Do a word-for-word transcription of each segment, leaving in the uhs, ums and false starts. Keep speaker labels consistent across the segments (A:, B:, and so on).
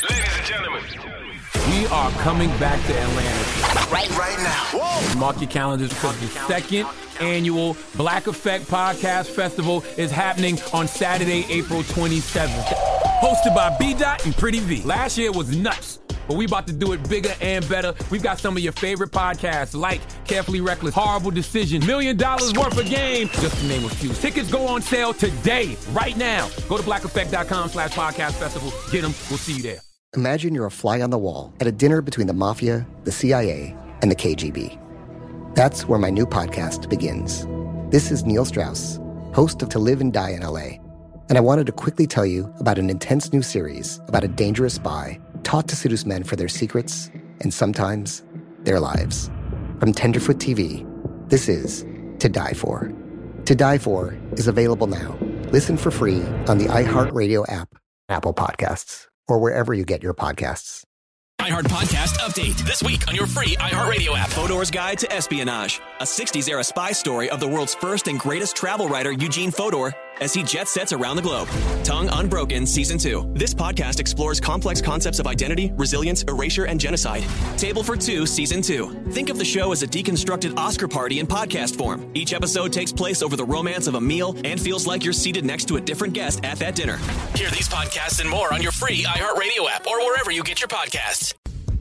A: Ladies and gentlemen,
B: we are coming back to Atlanta.
A: Right, right now. Whoa.
B: Mark your calendars because the second annual Black Effect Podcast Festival is happening on Saturday, April twenty-seventh. Hosted by B-Dot and Pretty V. Last year was nuts, but we about to do it bigger and better. We've got some of your favorite podcasts like Carefully Reckless, Horrible Decision, Million Dollars Worth of Game, just to name a few. Tickets go on sale today, right now. Go to blackeffect.com slash podcast festival. Get them. We'll see you there.
C: Imagine you're a fly on the wall at a dinner between the Mafia, the C I A, and the K G B. That's where my new podcast begins. This is Neil Strauss, host of To Live and Die in L A, and I wanted to quickly tell you about an intense new series about a dangerous spy taught to seduce men for their secrets and sometimes their lives. From Tenderfoot T V, this is To Die For. To Die For is available now. Listen for free on the iHeartRadio app, Apple Podcasts, or wherever you get your podcasts.
D: iHeart Podcast Update. This week on your free iHeartRadio app. Fodor's Guide to Espionage. A sixties-era spy story of the world's first and greatest travel writer, Eugene Fodor, as he jet sets around the globe. Tongue Unbroken Season two. This podcast explores complex concepts of identity, resilience, erasure, and genocide. Table for Two Season two. Think of the show as a deconstructed Oscar party in podcast form. Each episode takes place over the romance of a meal and feels like you're seated next to a different guest at that dinner. Hear these podcasts and more on your free iHeartRadio app or wherever you get your podcasts.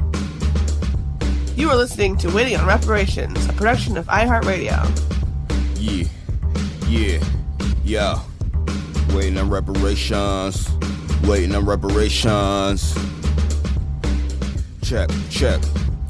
E: You are listening to Waiting on Reparations, a production of iHeartRadio.
F: Yeah, yeah, yeah. Waiting on reparations. Waiting on reparations. Check, check.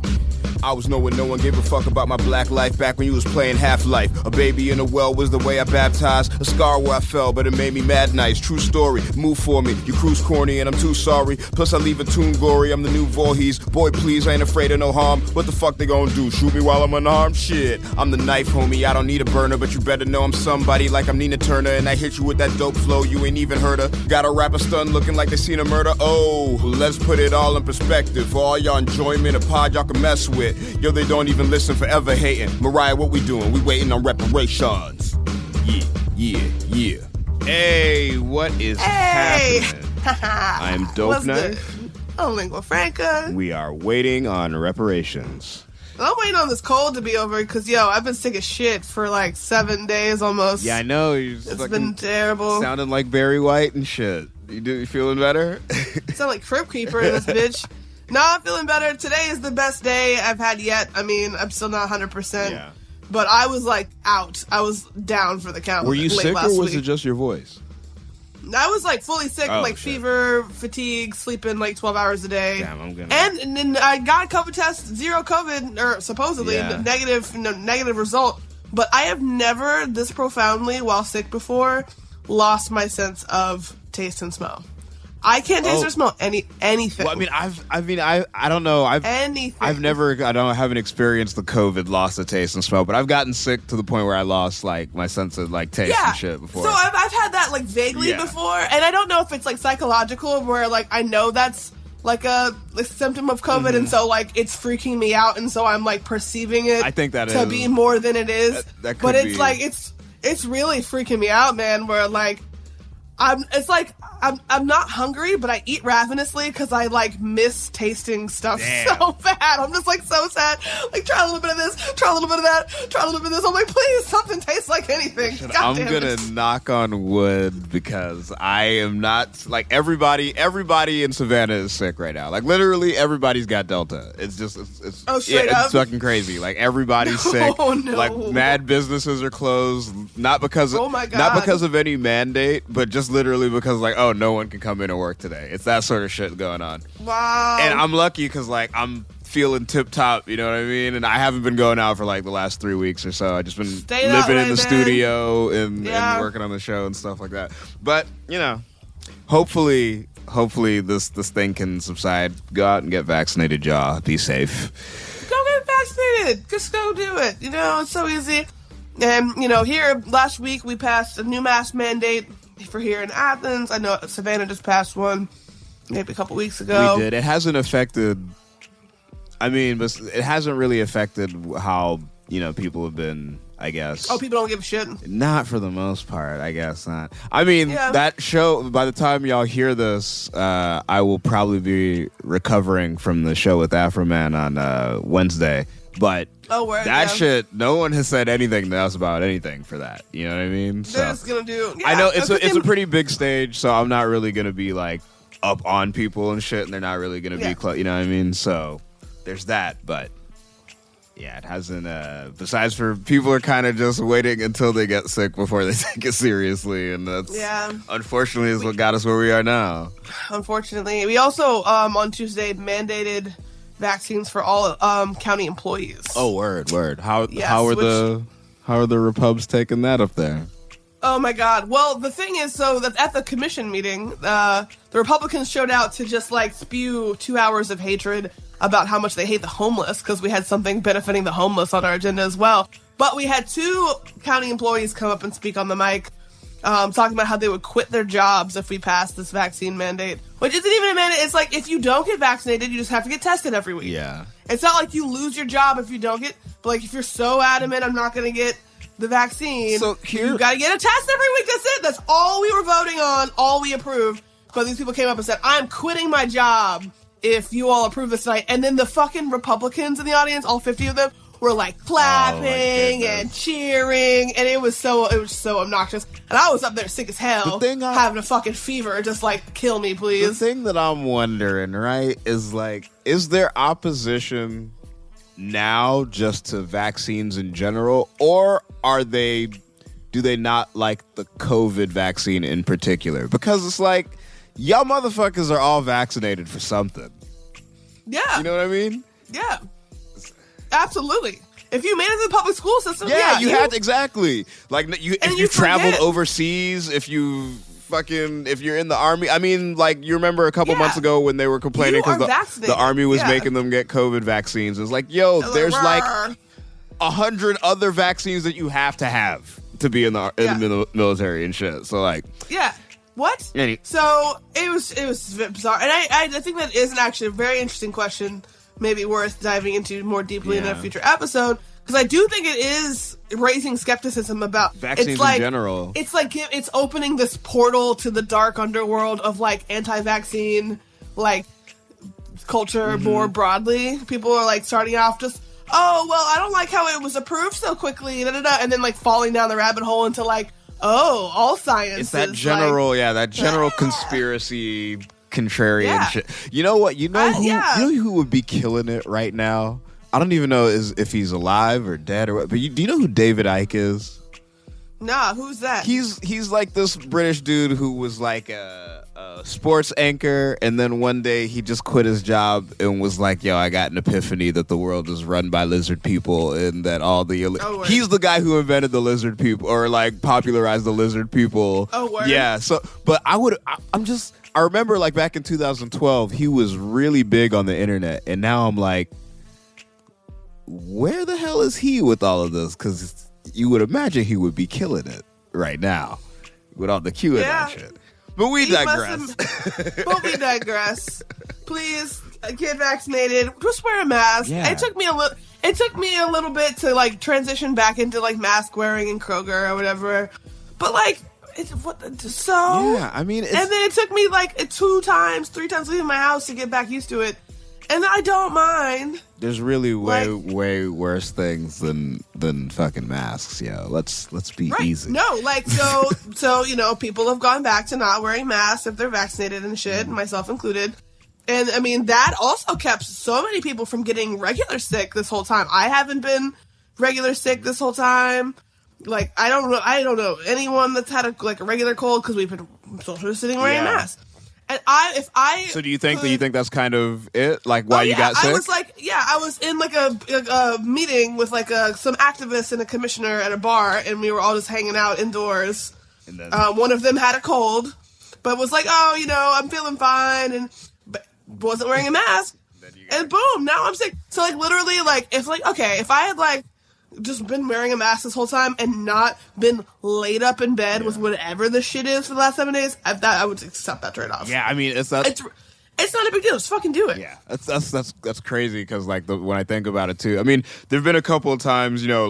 F: I was knowing no one gave a fuck about my black life back when you was playing Half-Life. A baby in a well was the way I baptized. A scar where I fell, but it made me mad nice. True story, move for me. You cruise corny and I'm too sorry. Plus I leave a tune gory, I'm the new Voorhees. Boy, please, I ain't afraid of no harm. What the fuck they gonna do, shoot me while I'm unarmed? Shit, I'm the knife, homie, I don't need a burner. But you better know I'm somebody like I'm Nina Turner. And I hit you with that dope flow, you ain't even heard her. Got a rapper stun looking like they seen a murder. Oh, let's put it all in perspective. For all y'all enjoyment, a pod y'all can mess with. Yo, they don't even listen, forever hating. Mariah, what we doing? We waiting on reparations. Yeah, yeah, yeah. Hey, what is
E: Hey!
F: happening? I'm Dope
E: What's
F: Knife.
E: good? I'm Lingua Franca.
F: We are waiting on reparations.
E: I'm waiting on this cold to be over because, yo, I've been sick as shit for like seven days almost.
F: Yeah, I know. You're
E: It's been terrible.
F: Sounding like Barry White and shit. You, do, you feeling better?
E: Sound like Crypt Keeper in this bitch. No, I'm feeling better. Today is the best day I've had yet. I mean, I'm still not one hundred percent.
F: Yeah.
E: But I was, like, out. I was down for the count.
F: Were you
E: late
F: sick
E: last
F: or was
E: week.
F: it just your voice?
E: I was, like, fully sick,
F: Oh,
E: like,
F: shit.
E: fever, fatigue, sleeping, like, twelve hours a day.
F: Damn, I'm gonna...
E: And, and then I got a COVID test, zero COVID, or supposedly
F: Yeah.
E: negative, no, negative result. But I have never this profoundly, while sick before, lost my sense of taste and smell. I can't taste
F: Oh.
E: or smell any anything.
F: Well, I mean, I've, I mean, I, I don't know. I've,
E: anything.
F: I've never, I don't, I haven't experienced the COVID loss of taste and smell, but I've gotten sick to the point where I lost like my sense of like taste
E: yeah.
F: and shit before.
E: So I've, I've had that like vaguely
F: Yeah.
E: before, and I don't know if it's like psychological, where like I know that's like a, a symptom of COVID,
F: Mm-hmm.
E: and so like it's freaking me out, and so I'm like perceiving it.
F: I think that
E: to
F: is-
E: be more than it is.
F: That- that
E: but
F: could
E: it's
F: be-
E: like it's it's really freaking me out, man. Where like I'm, it's like I'm I'm not hungry, but I eat ravenously because I like miss tasting stuff
F: Damn.
E: so bad. I'm just like so sad. Like try a little bit of this, try a little bit of that, try a little bit of this. I'm like, please, something tastes like anything. God
F: I'm
E: damn
F: gonna
E: it.
F: knock on wood because I am not like everybody. Everybody in Savannah is sick right now. Like literally, everybody's got Delta. It's just, it's, it's
E: Oh, straight
F: yeah,
E: up?
F: it's fucking crazy. Like everybody's
E: No,
F: sick.
E: no.
F: Like mad businesses are closed, not because of,
E: Oh my
F: not
E: God.
F: because of any mandate, but just literally because like, oh, no one can come in and work today. It's that sort of shit going on.
E: Wow.
F: And I'm lucky because like I'm feeling tip top, you know what I mean? And I haven't been going out for like the last three weeks or so. I just been
E: Stay that
F: living
E: way,
F: in the
E: man.
F: studio and,
E: Yeah.
F: and working on the show and stuff like that. But you know, hopefully, hopefully this this thing can subside. Go out and get vaccinated, y'all. Be safe.
E: Go get vaccinated. Just go do it. You know, it's so easy. And, you know, here last week we passed a new mask mandate for here in Athens. I know Savannah just passed one maybe a couple weeks ago.
F: We did. It hasn't affected. I mean, but it hasn't really affected how you know people have been.
G: I guess.
E: Oh, people don't give a shit.
G: Not for the most part, I guess not. I mean,
E: Yeah.
G: that show, by the time y'all hear this, uh, I will probably be recovering from the show with Afroman on uh, Wednesday. But
E: Oh, word,
G: that
E: yeah.
G: shit, no one has said anything to us about anything for that. You know what I mean?
E: They're
G: So
E: just gonna do. Yeah,
G: I know it's a,
E: okay,
G: it's a pretty big stage, so I'm not really going to be like up on people and shit, and they're not really going to
E: Yeah.
G: be close. You know what I mean? So there's that, but yeah, it hasn't. Uh, besides, for people are kind of just waiting until they get sick before they take it seriously, and that's
E: Yeah.
G: unfortunately is what got us where we are now.
E: Unfortunately, we also um, on Tuesday mandated vaccines for all um, county employees.
G: Oh, word, word. How
E: Yes,
G: how are
E: which-
G: the how are the Repubs taking that up there?
E: Oh my God! Well, the thing is, so that at the commission meeting, uh, the Republicans showed out to just like spew two hours of hatred about how much they hate the homeless because we had something benefiting the homeless on our agenda as well. But we had two county employees come up and speak on the mic, um, talking about how they would quit their jobs if we passed this vaccine mandate, which isn't even a mandate. It's like if you don't get vaccinated, you just have to get tested every week.
G: Yeah.
E: It's not like you lose your job if you don't get, but like if you're so adamant, I'm not going to get the vaccine,
G: So here-
E: you got to get a test every week. That's it. That's all we were voting on, all we approved. But these people came up and said, I'm quitting my job if you all approve this tonight. And then the fucking Republicans in the audience, all fifty of them, were like clapping
G: goodness.
E: and cheering. And it was so, it was so obnoxious. And I was up there sick as hell,
G: The thing I-
E: having a fucking fever, just like, kill me,
G: The
E: please.
G: thing that I'm wondering, right, is like, is there opposition now just to vaccines in general, or are they, do they not like the COVID vaccine in particular? Because it's like, y'all motherfuckers are all vaccinated for something.
E: Yeah.
G: You know what I mean?
E: Yeah. Absolutely. If you made it to the public school system,
G: Yeah,
E: yeah,
G: you, had to, exactly. Like, you, if
E: And
G: you,
E: you
G: traveled
E: forget.
G: overseas, if you fucking, if you're in the army. I mean, like, you remember a couple
E: Yeah.
G: months ago when they were complaining
E: You
G: because
E: are
G: the,
E: vaccinated.
G: the army was
E: Yeah.
G: making them get COVID vaccines. It's like, yo, there's like
E: Rawr.
G: a hundred other vaccines that you have to have to be in the in
E: Yeah.
G: the mil- military and shit. So like,
E: Yeah. What?
G: Any-
E: So it was it was bizarre, and I I think that is an actually a very interesting question, maybe worth diving into more deeply in
G: Yeah.
E: a future episode, because I do think it is raising skepticism about
G: Vaccines
E: it's
G: in
E: like,
G: general.
E: It's like it- it's opening this portal to the dark underworld of like anti-vaccine like culture
G: Mm-hmm.
E: more broadly. People are like starting off just, oh well, I don't like how it was approved so quickly, da, da, da, and then like falling down the rabbit hole into like, oh, all science.
G: it's that
E: is,
G: general,
E: like,
G: yeah, that general conspiracy contrarian
E: Yeah.
G: shit. You know what? You know
E: Uh,
G: who?
E: yeah.
G: You know who would be killing it right now? I don't even know is if he's alive or dead or what. But you, do you know who David Icke is?
E: Nah, who's that?
G: He's he's like this British dude who was like a, a sports anchor, and then one day he just quit his job and was like, "Yo, I got an epiphany that the world is run by lizard people, and that all the
E: Oh, word.
G: he's the guy who invented the lizard people or like popularized the lizard people."
E: Oh, word.
G: Yeah. So, but I would I, I'm just I remember like back in two thousand twelve, he was really big on the internet, and now I'm like, where the hell is he with all of this? Because you would imagine he would be killing it right now with all the Q and
E: Yeah.
G: A shit. But we
E: He must
G: digress.
E: have- but we digress. Please uh, get vaccinated. Just wear a mask.
G: Yeah.
E: It took me a little. It took me a little bit to like transition back into like mask wearing in Kroger or whatever. But like, it's what so.
G: Yeah, I mean, it's,
E: And then it took me like two times, three times leaving my house to get back used to it. And I don't mind.
G: there's really way
E: like-
G: way worse things than than fucking masks. Yo, let's let's be
E: Right.
G: easy.
E: No, like so so, you know, people have gone back to not wearing masks if they're vaccinated and shit, myself included. And I mean that also kept so many people from getting regular sick this whole time. I haven't been regular sick this whole time. Like I don't know I don't know anyone that's had a like a regular cold because we've been social distancing wearing
G: Yeah.
E: masks. And I if I
G: So do you think that
E: could-
G: you think that's kind of it? Like why
E: Oh,
G: you
E: yeah,
G: got sick?
E: I was like, yeah, I was in like a, a, a meeting with like a, some activists and a commissioner at a bar, and we were all just hanging out indoors.
G: And then-
E: Um, one of them had a cold, but was like, oh, you know, I'm feeling fine, and but wasn't wearing a mask. And boom, now I'm sick. So like literally, like if like okay, if I had like just been wearing a mask this whole time and not been laid up in bed with whatever the shit is for the last seven days, I, that I would accept that trade off.
G: yeah, I mean, it's that.
E: it's it's not a big deal. Just fucking do it.
G: Yeah, that's that's that's that's crazy because like the, when I think about it too, I mean, there've been a couple of times, you know, like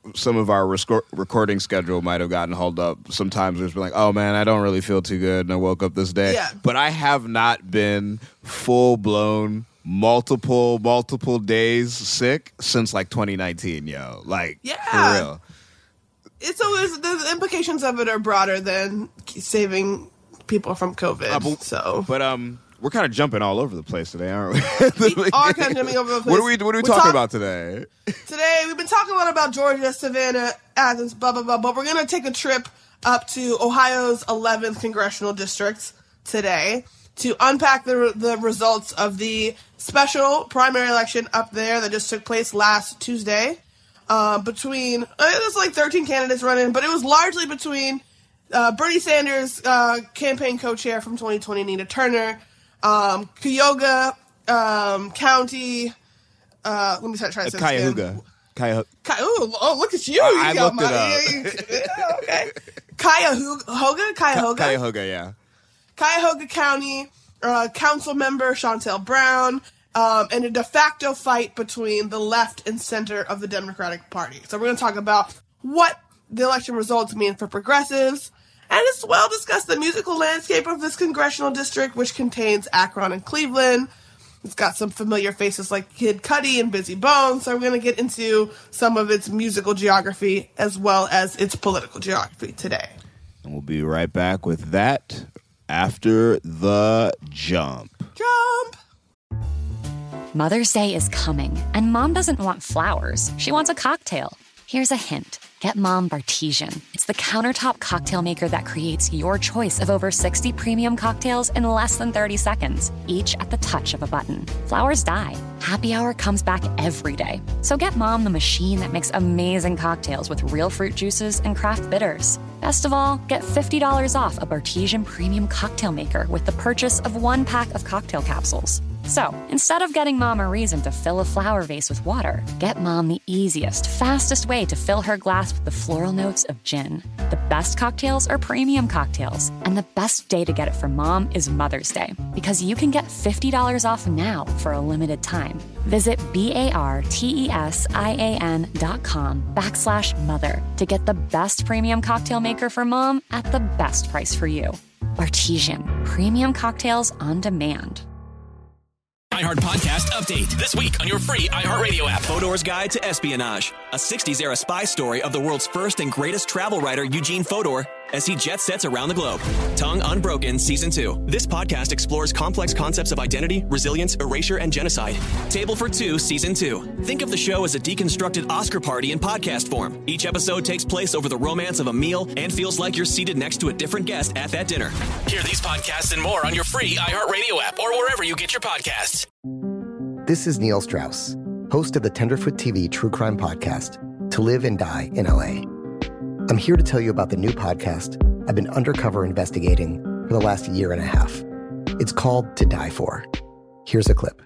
F: some of our resco- recording schedule might have gotten hauled up. Sometimes there's been like, oh man, I don't really feel too good, and I woke up this day.
E: Yeah.
F: But I have not been full blown multiple multiple days sick since like twenty nineteen, yo. Like,
E: Yeah.
F: for real.
E: It's always, the implications of it are broader than saving people from COVID.
F: Uh, but,
E: so,
F: but um, we're kind of jumping all over the place today, aren't we?
E: we are kind of jumping over the place.
F: What are we? What are we
E: We're
F: talking
E: talk-
F: about today?
E: Today, we've been talking a lot about Georgia, Savannah, Athens, blah, blah, blah, but we're going to take a trip up to Ohio's eleventh congressional district today to unpack the the results of the special primary election up there that just took place last Tuesday. Uh, between, uh, there's like thirteen candidates running, but it was largely between uh, Bernie Sanders, uh, campaign co-chair from twenty twenty, Nina Turner, um, Cuyahoga um, County, uh, let me try, try to say this again.
F: Cuyahoga. Cuyahoga.
E: Ki- Ooh, oh, look at you.
F: I-
E: you
F: I
E: got
F: looked it
E: my, yeah, okay. Cuyahoga? Cuyahoga?
F: Cuyahoga, yeah.
E: Cuyahoga County, uh, council member Chantel Brown, um, and a de facto fight between the left and center of the Democratic Party. So we're going to talk about what the election results mean for progressives, and as well discuss the musical landscape of this congressional district, which contains Akron and Cleveland. It's got some familiar faces like Kid Cudi and Busy Bones, so we're going to get into some of its musical geography as well as its political geography today.
F: And we'll be right back with that after the jump.
E: Jump!
H: Mother's Day is coming, and Mom doesn't want flowers. She wants a cocktail. Here's a hint. Get Mom Bartesian. It's the countertop cocktail maker that creates your choice of over sixty premium cocktails in less than thirty seconds, each at the touch of a button. Flowers die. Happy Hour comes back every day. So get Mom the machine that makes amazing cocktails with real fruit juices and craft bitters. Best of all, get fifty dollars off a Bartesian premium cocktail maker with the purchase of one pack of cocktail capsules. So, instead of getting Mom a reason to fill a flower vase with water, get Mom the easiest, fastest way to fill her glass with the floral notes of gin. The best cocktails are premium cocktails, and the best day to get it for Mom is Mother's Day, because you can get fifty dollars off now for a limited time. Visit B-A-R-T-E-S-I-A-N dot com backslash mother to get the best premium cocktail maker for Mom at the best price for you. Bartesian, premium cocktails on demand.
D: iHeart Podcast Update. This week on your free iHeartRadio app. Fodor's Guide to Espionage. A sixties-era spy story of the world's first and greatest travel writer, Eugene Fodor, as he jet sets around the globe. Tongue Unbroken Season two. This podcast explores complex concepts of identity, resilience, erasure, and genocide. Table for Two Season two. Think of the show as a deconstructed Oscar party in podcast form. Each episode takes place over the romance of a meal and feels like you're seated next to a different guest at that dinner. Hear these podcasts and more on your free iHeartRadio app or wherever you get your podcasts.
C: This is Neil Strauss, host of the Tenderfoot T V true crime podcast, To Live and Die in L A. I'm here to tell you about the new podcast I've been undercover investigating for the last year and a half. It's called To Die For. Here's a clip.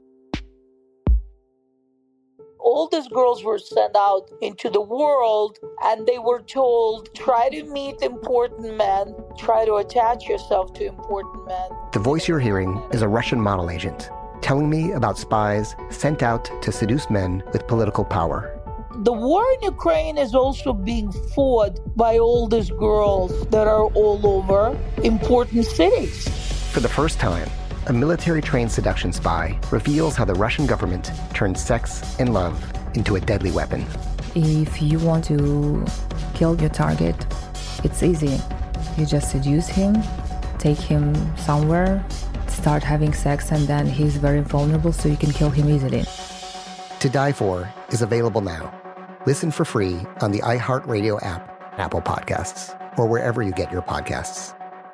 I: All these girls were sent out into the world and they were told, try to meet important men, try to attach yourself to important men.
C: The voice you're hearing is a Russian model agent telling me about spies sent out to seduce men with political power.
I: The war in Ukraine is also being fought by all these girls that are all over important cities.
C: For the first time, a military-trained seduction spy reveals how the Russian government turned sex and love into a deadly weapon.
J: If you want to kill your target, it's easy. You just seduce him, take him somewhere, start having sex, and then he's very vulnerable, so you can kill him easily.
C: To Die For is available now. Listen for free on the iHeartRadio app, Apple Podcasts, or wherever you get your podcasts.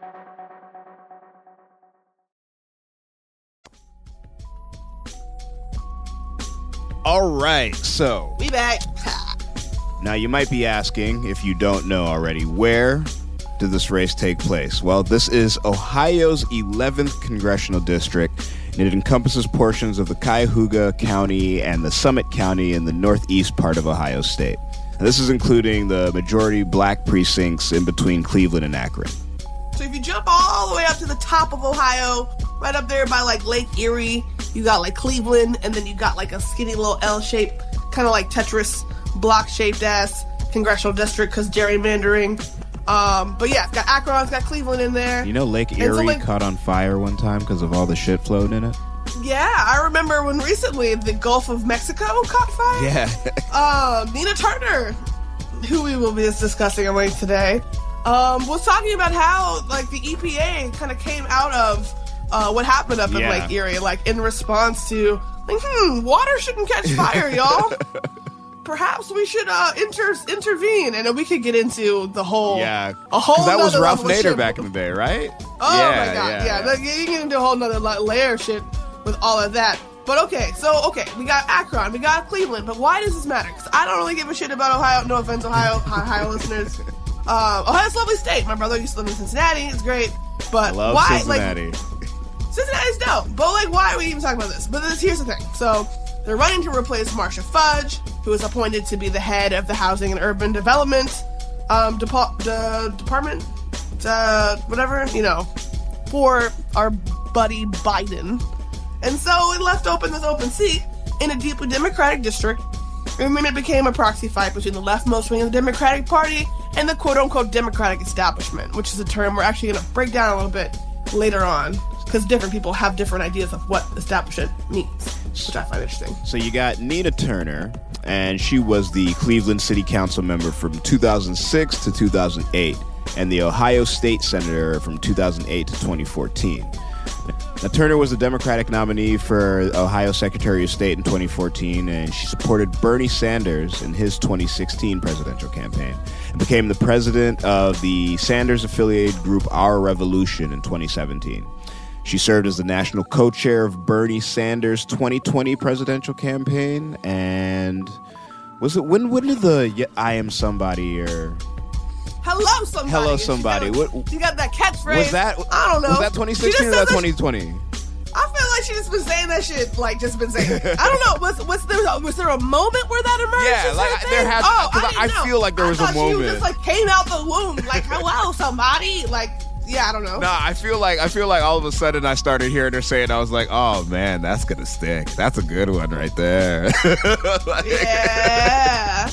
F: All right, so
E: We back.
F: now you might be asking, if you don't know already, where did this race take place? Well, this is Ohio's eleventh congressional district, and it encompasses portions of the Cuyahoga County and the Summit County in the northeast part of Ohio State. And this is including the majority black precincts in between Cleveland and Akron.
E: So if you jump all the way up to the top of Ohio, right up there by like Lake Erie, you got like Cleveland, and then you got like a skinny little L-shaped, kind of like Tetris block-shaped ass congressional district because gerrymandering. Um, but yeah, it's got Akron, it's got Cleveland in there.
G: You know, Lake Erie
E: so, like,
G: caught on fire one time because of all the shit floating in it.
E: Yeah, I remember when recently the Gulf of Mexico caught fire.
G: Yeah.
E: uh, Nina Turner, who we will be discussing, I think, today, um, was talking about how like the E P A kind of came out of uh, what happened up in
G: Yeah.
E: Lake Erie, like in response to, like, hmm, water shouldn't catch fire, y'all. Perhaps we should uh, inter- intervene, and then we could get into the whole,
G: Yeah.
E: a whole.
G: That was
E: nother
G: Ralph
E: level of
G: Nader
E: shit.
G: back in the day, right?
E: Oh
G: yeah,
E: my god,
G: yeah.
E: yeah. Like, you get into a whole nother la- layer of shit with all of that. But okay, so okay, we got Akron, we got Cleveland, but why does this matter? Because I don't really give a shit about Ohio. No offense, Ohio, Ohio listeners. Uh, Ohio's a lovely state. My brother used to live in Cincinnati. It's great, but
G: I love
E: why?
G: Cincinnati.
E: Like, Cincinnati's dope, but like, why are we even talking about this? But this, here's the thing. So they're running to replace Marsha Fudge, who is appointed to be the head of the Housing and Urban Development um, depa- the department, uh, whatever, you know, for our buddy Biden. And so it left open this open seat in a deeply Democratic district, and then it became a proxy fight between the leftmost wing of the Democratic Party and the quote-unquote Democratic establishment, which is a term we're actually going to break down a little bit later on, because different people have different ideas of what establishment means, which I find interesting.
G: So you got Nina Turner, and she was the Cleveland City Council member from two thousand six to two thousand eight, and the Ohio State Senator from two thousand eight to twenty fourteen. Now, Turner was the Democratic nominee for Ohio Secretary of State in twenty fourteen, and she supported Bernie Sanders in his twenty sixteen presidential campaign and became the president of the Sanders-affiliated group Our Revolution in twenty seventeen. She served as the national co-chair of Bernie Sanders' twenty twenty presidential campaign, and was it when? When did the "I Am Somebody" or
E: Hello, somebody.
G: Hello,
E: And she
G: somebody.
E: got-
G: What
E: She got that catchphrase.
G: was that?
E: I don't know.
G: Was that twenty sixteen or
E: She just
G: that
E: said
G: twenty twenty?
E: I feel like she just been saying that shit, like, just been saying it. I don't know. Was, was, there, was there a moment where that emerged?
G: Yeah,
E: Is
G: like,
E: that a
G: there
E: thing?
G: has-
E: Oh,
G: 'cause
E: I,
G: I-
E: didn't
G: I
E: know.
G: feel like there
E: I
G: was a
E: thought She
G: moment.
E: just, like, came out the womb, like, hello, somebody. Like, yeah, I don't know.
G: Nah, I feel like I feel like all of a sudden I started hearing her say it. I was like, oh man, that's gonna stick. That's a good one right there. Like-
E: Yeah.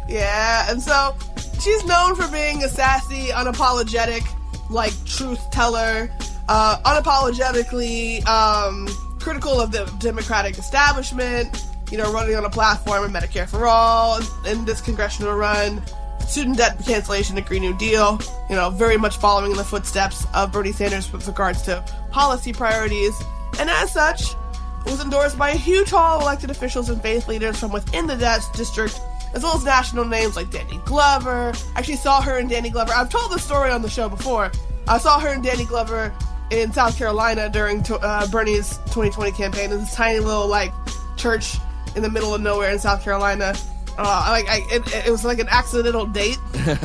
E: Yeah. And so she's known for being a sassy, unapologetic, like, truth teller, uh, unapologetically um, critical of the Democratic establishment, you know, running on a platform of Medicare for All in this congressional run, student debt cancellation, the Green New Deal, you know, very much following in the footsteps of Bernie Sanders with regards to policy priorities. And as such, it was endorsed by a huge haul of elected officials and faith leaders from within the D- district, as well as national names like Danny Glover. I actually saw her and Danny Glover. I've told this story on the show before. I saw her and Danny Glover in South Carolina during to, uh, Bernie's twenty twenty campaign in this tiny little, like, church in the middle of nowhere in South Carolina. Uh, like I, it, it was like an accidental date. That's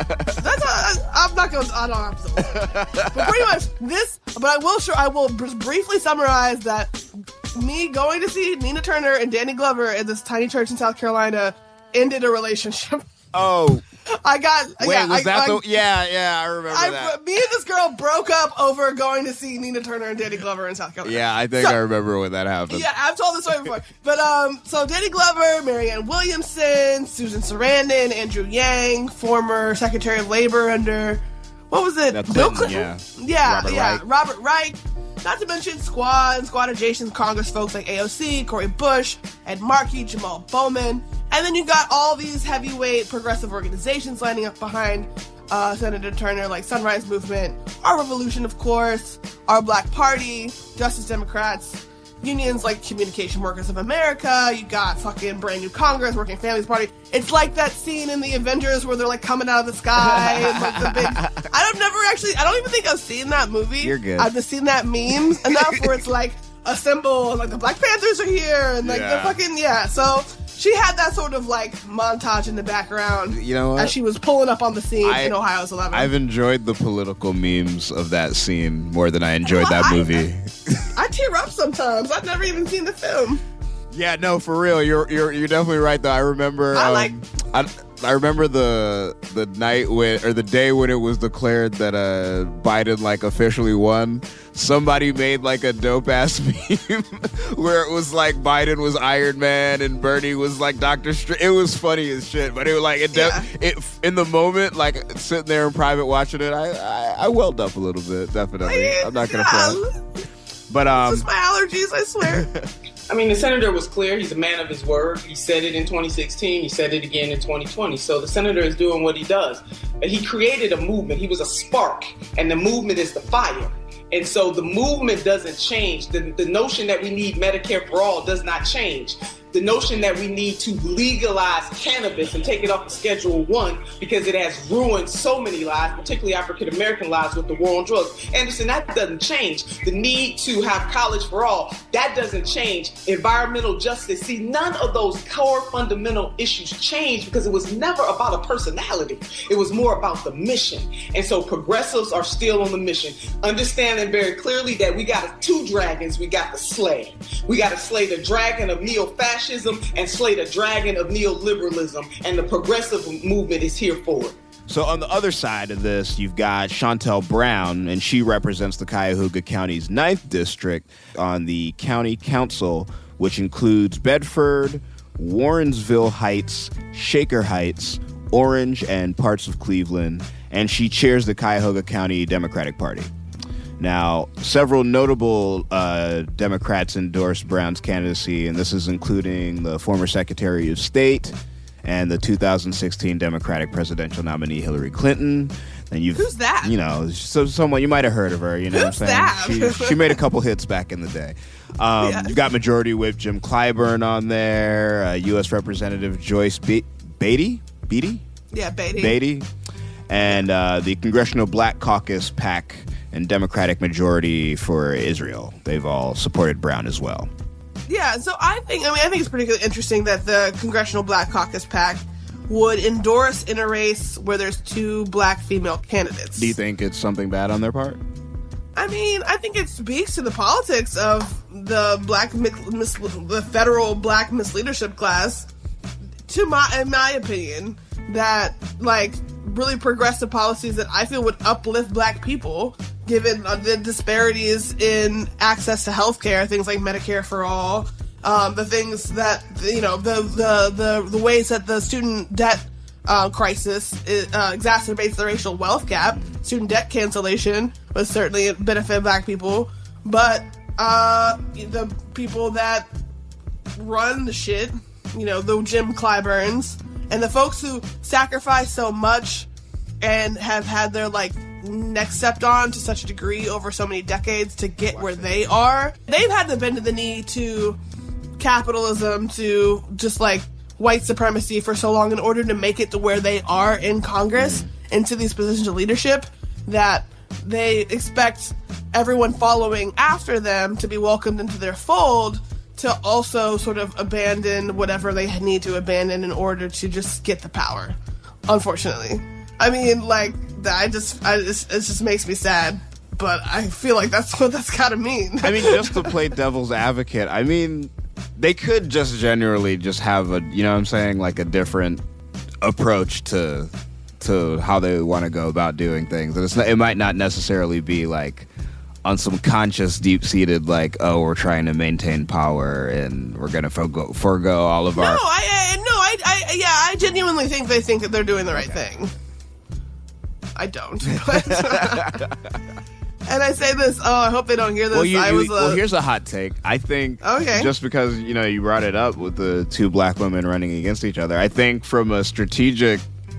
E: a, I'm not going. I don't have to. But pretty much this. But I will. Sure, I will br- briefly summarize that me going to see Nina Turner and Danny Glover in this tiny church in South Carolina ended a relationship.
G: Oh,
E: I got.
G: wait,
E: yeah,
G: was
E: I,
G: that
E: I,
G: the? Yeah, yeah, I remember
E: I,
G: that.
E: Me and this girl broke up over going to see Nina Turner and Danny Glover in South Carolina.
G: Yeah, I think
E: So-
G: I remember when that happened.
E: Yeah, I've told this story before. But, um, so Danny Glover, Marianne Williamson, Susan Sarandon, Andrew Yang, former Secretary of Labor under, what was it?
G: That's
E: Bill
G: Clinton,
E: Clinton?
G: yeah.
E: Yeah,
G: Robert
E: yeah.
G: Reich.
E: Robert Reich. Not to mention Squad and Squad adjacent Congress folks like A O C, Cory Bush, Ed Markey, Jamal Bowman. And then you got all these heavyweight progressive organizations lining up behind uh, Senator Turner, like Sunrise Movement, Our Revolution, of course, Our Black Party, Justice Democrats, unions like Communication Workers of America. You got fucking Brand New Congress, Working Families Party. It's like that scene in the Avengers where they're like coming out of the sky. And, like, the big, I've never actually, I don't even think I've seen that movie.
G: You're good.
E: I've just seen that memes enough where it's like a symbol, and like the Black Panthers are here, and like
G: Yeah.
E: the fucking, yeah. So she had that sort of like montage in the background.
G: You know what?
E: As she was pulling up on the scene
G: I-
E: in Ohio's eleven.
G: I've enjoyed the political memes of that scene more than I enjoyed
E: Well,
G: that
E: I-
G: movie.
E: I tear up sometimes. I've never even seen the film.
G: Yeah, no, for real. You're you're you're definitely right though. I remember
E: I
G: um,
E: like
G: I, I remember the the night when or the day when it was declared that uh Biden like officially won. Somebody made like a dope ass meme where it was like Biden was Iron Man and Bernie was like Doctor Strange. It was funny as shit, but it was like it, de-
E: Yeah.
G: it in the moment, like sitting there in private watching it, I I, I welled up a little bit. Definitely, I'm not gonna front. But um,
E: It's just my allergies, I swear.
K: I mean, the senator was clear. He's a man of his word. He said it in twenty sixteen. He said it again in twenty twenty. So the senator is doing what he does. But he created a movement. He was a spark, and the movement is the fire. And so the movement doesn't change. The, the notion that we need Medicare for all does not change. The notion that we need to legalize cannabis and take it off of Schedule One because it has ruined so many lives, particularly African-American lives with the war on drugs. Anderson, that doesn't change. The need to have college for all, that doesn't change. Environmental justice, see, none of those core fundamental issues change because it was never about a personality. It was more about the mission. And so progressives are still on the mission, understanding very clearly that we got two dragons we got to slay. We got to slay the dragon of neo-fascism and slay the dragon of neoliberalism, and the progressive movement is here for it.
G: So on the other side of this, you've got Shontel Brown, and she represents the Cuyahoga County's ninth District on the County Council, which includes Bedford, Warrensville Heights, Shaker Heights, Orange, and parts of Cleveland, and she chairs the Cuyahoga County Democratic Party. Now, several notable uh, Democrats endorsed Brown's candidacy, and this is including the former Secretary of State and the two thousand sixteen Democratic presidential nominee Hillary Clinton. And you've,
E: Who's that?
G: You know, so someone you might have heard of her. You know
E: Who's
G: what I'm saying?
E: that?
G: She, she made a couple hits back in the day. Um,
E: Yeah.
G: You've got Majority Whip Jim Clyburn on there, uh, U S Representative Joyce Be- Beatty, Beatty,
E: Yeah, Beatty.
G: Beatty, and uh, the Congressional Black Caucus PAC and Democratic Majority for Israel. They've all supported Brown as well.
E: Yeah, so I think, I mean, I think it's particularly interesting that the Congressional Black Caucus PAC would endorse in a race where there's two black female candidates.
G: Do you think it's something bad on their part?
E: I mean, I think it speaks to the politics of the black, mis- the federal black misleadership class. To my, in my opinion, that like really progressive policies that I feel would uplift black people, given uh, the disparities in access to healthcare, things like Medicare for all, um, the things that you know, the the the, the ways that the student debt uh, crisis uh, exacerbates the racial wealth gap. Student debt cancellation would certainly benefit black people, but uh, the people that run the shit, you know, the Jim Clyburns and the folks who sacrifice so much and have had their like neck stepped on to such a degree over so many decades to get where they are, they've had to bend to the knee to capitalism, to just like white supremacy for so long in order to make it to where they are in Congress, into these positions of leadership, that they expect everyone following after them to be welcomed into their fold, to also sort of abandon whatever they need to abandon in order to just get the power, unfortunately. I mean, like, I just, I just, it just makes me sad, but I feel like that's what that's gotta mean.
G: I mean, just to play devil's advocate, I mean, they could just generally just have a, you know what I'm saying, like a different approach to to how they want to go about doing things. And it's not, it might not necessarily be like on some conscious, deep-seated, like, oh, we're trying to maintain power and we're going to forego, forego all of
E: no,
G: our...
E: I, I, no, I, I, yeah, I genuinely think they think that they're doing the right
G: Okay.
E: thing. I don't. But and I say this, oh, I hope they don't hear this.
G: Well, you,
E: I
G: you-
E: was, uh,
G: well, here's a hot take. I think
E: Okay.
G: just because, you know, you brought it up with the two black women running against each other, I think from a strategic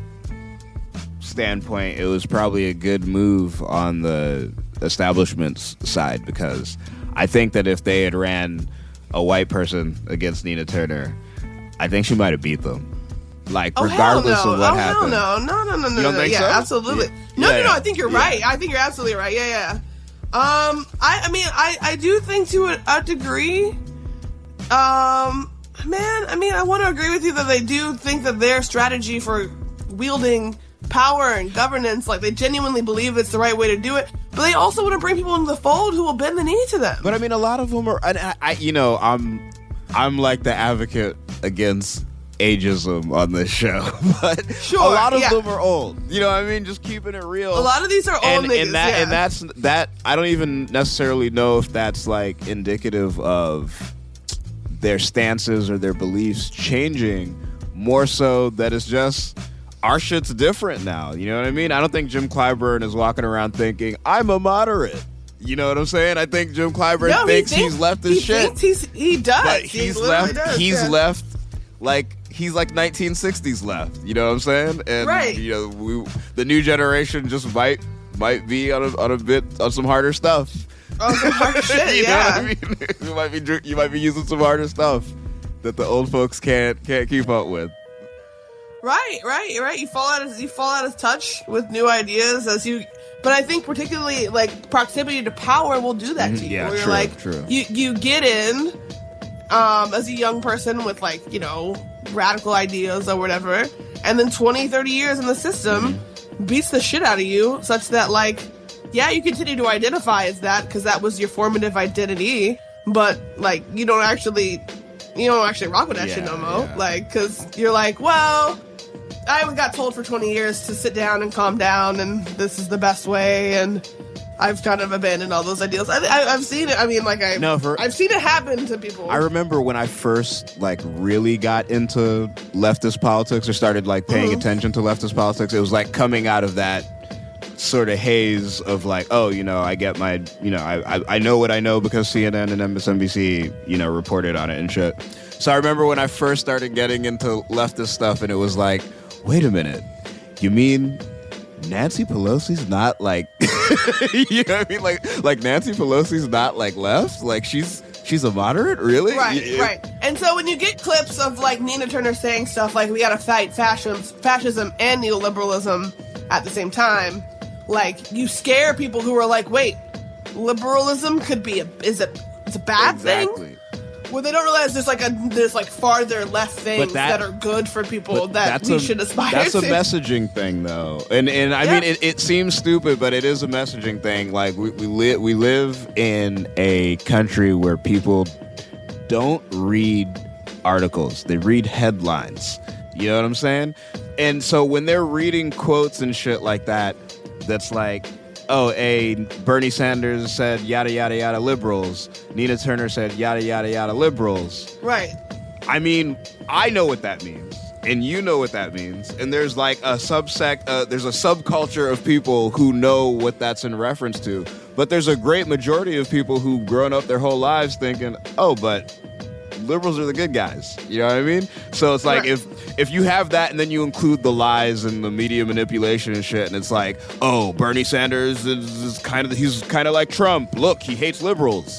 G: standpoint, it was probably a good move on the establishment's side, because I think that if they had ran a white person against Nina Turner, I think she might have beat them. Like,
E: Oh,
G: regardless
E: hell no.
G: of what
E: oh,
G: happened.
E: hell no. No, no, no, no,
G: You don't
E: no.
G: think
E: yeah,
G: so?
E: absolutely.
G: Yeah.
E: No,
G: Yeah,
E: no, no,
G: yeah.
E: I think you're
G: Yeah.
E: right. I think you're absolutely right. Yeah, yeah. Um, I, I mean, I, I do think to a, a degree, um, man, I mean, I want to agree with you that they do think that their strategy for wielding power and governance, like, they genuinely believe it's the right way to do it, but they also want to bring people into the fold who will bend the knee to them.
G: But I mean, a lot of them are, and I, I you know, I'm, I'm like the advocate against ageism on this show, but
E: sure,
G: a lot of
E: yeah.
G: them are old. You know what I mean? Just keeping it real.
E: A lot of these are old
G: and,
E: niggas,
G: and that,
E: yeah.
G: and that's that. I don't even necessarily know if that's like indicative of their stances or their beliefs changing. More so that it's just our shit's different now. You know what I mean? I don't think Jim Clyburn is walking around thinking I'm a moderate. You know what I'm saying? I think Jim Clyburn
E: no,
G: thinks
E: he thinks,
G: he's left his
E: he
G: shit.
E: Thinks he's, he does.
G: But
E: he
G: he's left.
E: Does,
G: he's
E: yeah.
G: left like he's like nineteen sixties left. You know what I'm saying? And
E: right.
G: you know, we, the new generation just might might be on a on a bit on some harder stuff.
E: On some harder shit.
G: you
E: yeah.
G: know what I mean? you might be dr- you might be using some harder stuff that the old folks can't can't keep up with.
E: Right, right, right. You fall out of you fall out of touch with new ideas as you. But I think particularly like proximity to power will do that to you.
G: Yeah,
E: where you're
G: true,
E: like
G: true.
E: you you get in um, as a young person with like you know radical ideas or whatever, and then twenty, thirty years in the system mm-hmm. beats the shit out of you, such that like yeah, you continue to identify as that because that was your formative identity, but like you don't actually you don't actually rock with that
G: yeah,
E: shit no more.
G: Yeah.
E: Like because you're like well. I got told for twenty years to sit down and calm down, and this is the best way, and I've kind of abandoned all those ideals. I, I, I've seen it. I mean, like I,
G: no, for,
E: I've seen it happen to people.
G: I remember when I first like really got into leftist politics or started like paying mm-hmm. attention to leftist politics. It was like coming out of that sort of haze of like, oh, you know, I get my, you know, I, I, I know what I know because C N N and M S N B C, you know, reported on it and shit. So I remember when I first started getting into leftist stuff, and it was like, wait a minute, you mean Nancy Pelosi's not like, you know what I mean? Like, like Nancy Pelosi's not like left? Like she's she's a moderate, really?
E: Right,
G: yeah.
E: right. And so when you get clips of like Nina Turner saying stuff like we gotta fight fascism, fascism and neoliberalism at the same time, like you scare people who are like, wait, liberalism could be a is a it's a bad
G: exactly.
E: thing? Well, they don't realize there's like a there's like farther left things
G: that,
E: that are good for people that
G: that's
E: we
G: a,
E: should aspire
G: that's
E: to.
G: That's a messaging thing, though, and and I
E: yeah.
G: mean it, it seems stupid, but it is a messaging thing. Like we we live we live in a country where people don't read articles; they read headlines. You know what I'm saying? And so when they're reading quotes and shit like that, that's like, oh, a Bernie Sanders said yada yada yada liberals. Nina Turner said yada yada yada liberals.
E: Right.
G: I mean, I know what that means, and you know what that means. And there's like a subsect, uh, there's a subculture of people who know what that's in reference to. But there's a great majority of people who've grown up their whole lives thinking, oh, but liberals are the good guys. You know what I mean? So it's like right. if if you have that and then you include the lies and the media manipulation and shit, and it's like, oh, Bernie Sanders is, is kind of he's kind of like Trump. Look, he hates liberals.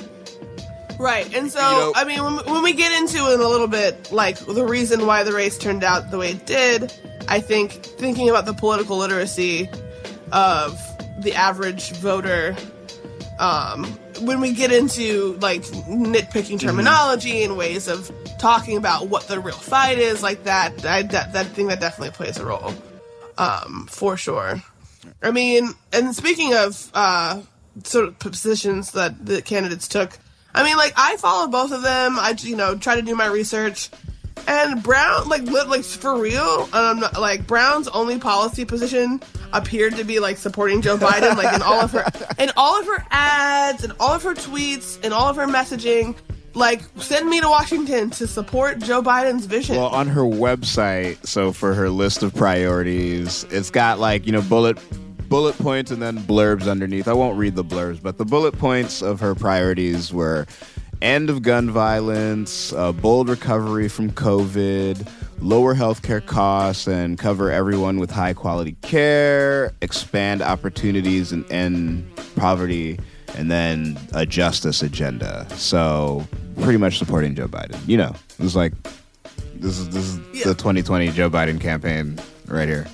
E: Right, and so,
G: you know,
E: I mean, when, when we get into it in a little bit, like, the reason why the race turned out the way it did, I think, thinking about the political literacy of the average voter, um, when we get into, like, nitpicking terminology mm-hmm. and ways of talking about what the real fight is, like that, I that, that thing that definitely plays a role, um, for sure. I mean, and speaking of, uh, sort of positions that the candidates took, I mean, like, I follow both of them. I, you know, try to do my research. And Brown, like, like for real, um, like, Brown's only policy position appeared to be, like, supporting Joe Biden, like, in all of her, in all of her ads, and all of her tweets, and all of her messaging, like, send me to Washington to support Joe Biden's vision.
G: Well, on her website, so for her list of priorities, it's got, like, you know, bullet... bullet points and then blurbs underneath. I won't read the blurbs, but the bullet points of her priorities were end of gun violence, uh, bold recovery from COVID, lower healthcare costs and cover everyone with high quality care, expand opportunities and end poverty, and then a justice agenda. So pretty much supporting Joe Biden. You know, it was like, this is, this is yeah. the twenty twenty Joe Biden campaign right here.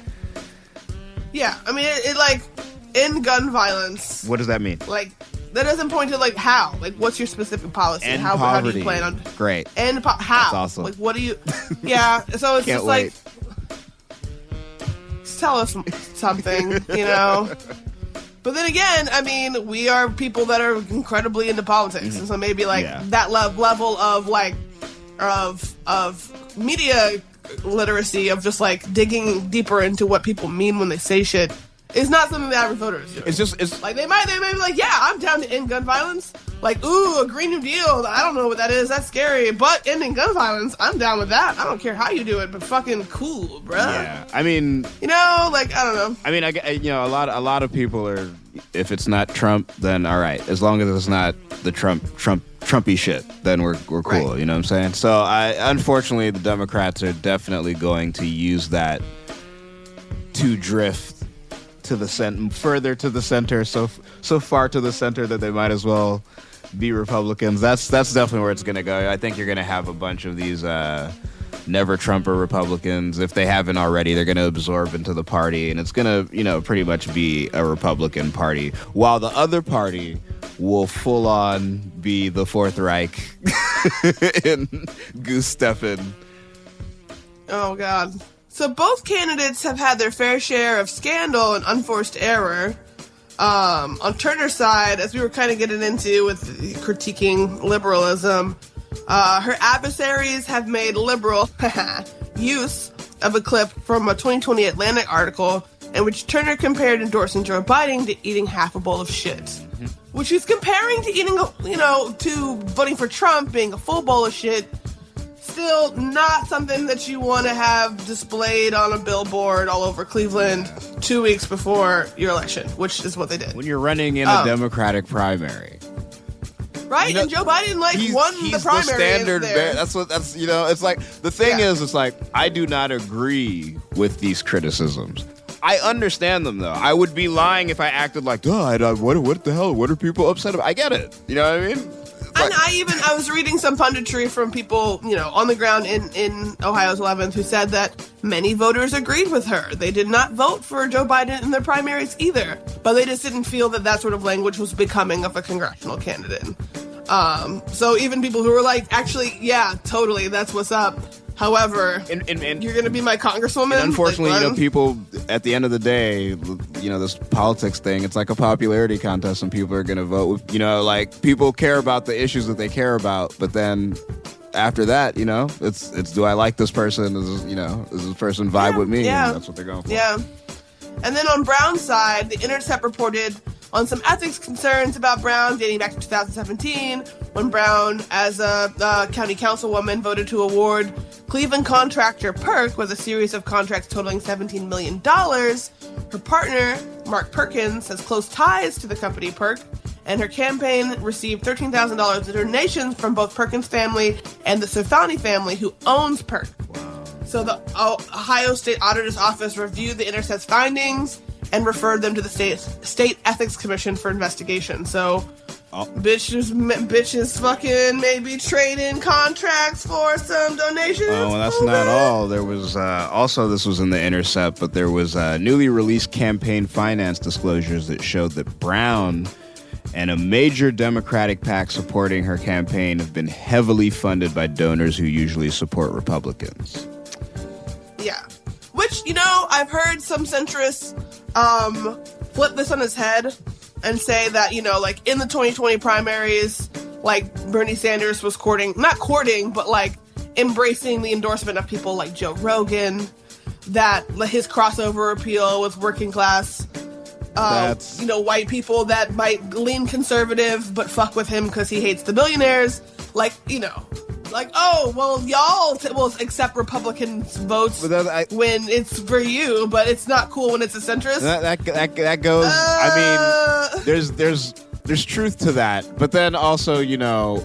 E: Yeah, I mean, it, it, like, end gun violence.
G: What does that mean?
E: Like, that doesn't point to, like, how. Like, what's your specific policy?
G: End
E: how,
G: poverty.
E: how do you plan on...
G: Great.
E: End po- how?
G: That's awesome.
E: Like, what do you... Yeah, so it's
G: Can't
E: just
G: wait.
E: like... Tell us something, you know? But then again, I mean, we are people that are incredibly into politics, mm-hmm. and so maybe like
G: Yeah.
E: that le- level of like of of media literacy, of just like digging deeper into what people mean when they say shit, is not something the average voter is doing.
G: It's just it's
E: Like they might they may be like, yeah, I'm down to end gun violence. Like, ooh, a Green New Deal. I don't know what that is. That's scary. But ending gun violence, I'm down with that. I don't care how you do it, but fucking cool, bruh.
G: yeah. I mean,
E: You know, like I don't know.
G: I mean, I, I- you know, a lot, a lot of people are. If it's not Trump, then all right. As long as it's not the Trump, Trump, Trumpy shit, then we're we're cool.
E: Right.
G: You know what I'm saying? So, I unfortunately, the Democrats are definitely going to use that to drift to the center, further to the center, so so far to the center that they might as well be Republicans. That's that's definitely where it's going to go. I think you're going to have a bunch of these uh, never Trumper Republicans. If they haven't already, they're going to absorb into the party, and it's going to, you know, pretty much be a Republican party, while the other party will full on be the Fourth Reich and Goose Steffen.
E: Oh, God. So both candidates have had their fair share of scandal and unforced error. Um, on Turner's side, as we were kind of getting into with critiquing liberalism, uh, her adversaries have made liberal use of a clip from a twenty twenty Atlantic article in which Turner compared endorsing Joe Biden to eating half a bowl of shit. Mm-hmm. Which he's comparing to eating, a, you know, to voting for Trump being a full bowl of shit. Still not something that you want to have displayed on a billboard all over Cleveland two weeks before your election, which is what they did.
G: When you're running in
E: Um,
G: a Democratic primary.
E: Right?
G: You know,
E: and Joe Biden, like,
G: he's,
E: won
G: he's
E: the primary.
G: the standard
E: there.
G: bearer. That's what that's you know. It's like the thing
E: Yeah.
G: is, it's like I do not agree with these criticisms. I understand them though. I would be lying if I acted like, duh, I, I, what what the hell? What are people upset about? I get it. You know what I mean?
E: And I even, I was reading some punditry from people, you know, on the ground in, in Ohio's eleventh who said that many voters agreed with her. They did not vote for Joe Biden in their primaries either, but they just didn't feel that that sort of language was becoming of a congressional candidate. Um, so even people who were like, actually, yeah, totally, that's what's up. However,
G: and, and, and,
E: you're going to be my congresswoman?
G: And unfortunately,
E: like,
G: you know, people, at the end of the day, you know, this politics thing, it's like a popularity contest and people are going to vote with, you know, like, people care about the issues that they care about, but then after that, you know, it's, it's do I like this person? Is, you know, does this person vibe
E: yeah,
G: with me?
E: Yeah.
G: And that's what they're going for.
E: Yeah. And then on Brown's side, The Intercept reported on some ethics concerns about Brown dating back to two thousand seventeen, when Brown, as a uh, county councilwoman, voted to award Cleveland contractor Perk with a series of contracts totaling seventeen million dollars. Her partner, Mark Perkins, has close ties to the company Perk, and her campaign received thirteen thousand dollars in donations from both Perkins' family and the Serthani family, who owns Perk. So the Ohio State Auditor's Office reviewed the Intercept's findings and referred them to the state state ethics commission for investigation. So, oh. bitches, bitches, fucking maybe trading contracts for some donations.
G: Oh, well, that's not all. There was uh, also, this was in the Intercept, but there was uh, newly released campaign finance disclosures that showed that Brown and a major Democratic PAC supporting her campaign have been heavily funded by donors who usually support Republicans.
E: Yeah. Which, you know, I've heard some centrists um, flip this on its head and say that, you know, like, in the twenty twenty primaries, like, Bernie Sanders was courting, not courting, but, like, embracing the endorsement of people like Joe Rogan, that his crossover appeal with working class, uh, you know, white people that might lean conservative but fuck with him because he hates the billionaires. Like, you know, like, oh, well, y'all t- will accept Republican votes
G: that, I,
E: when it's for you, but it's not cool when it's a centrist.
G: That that, that, that goes, uh, I mean, there's there's there's truth to that, but then also, you know,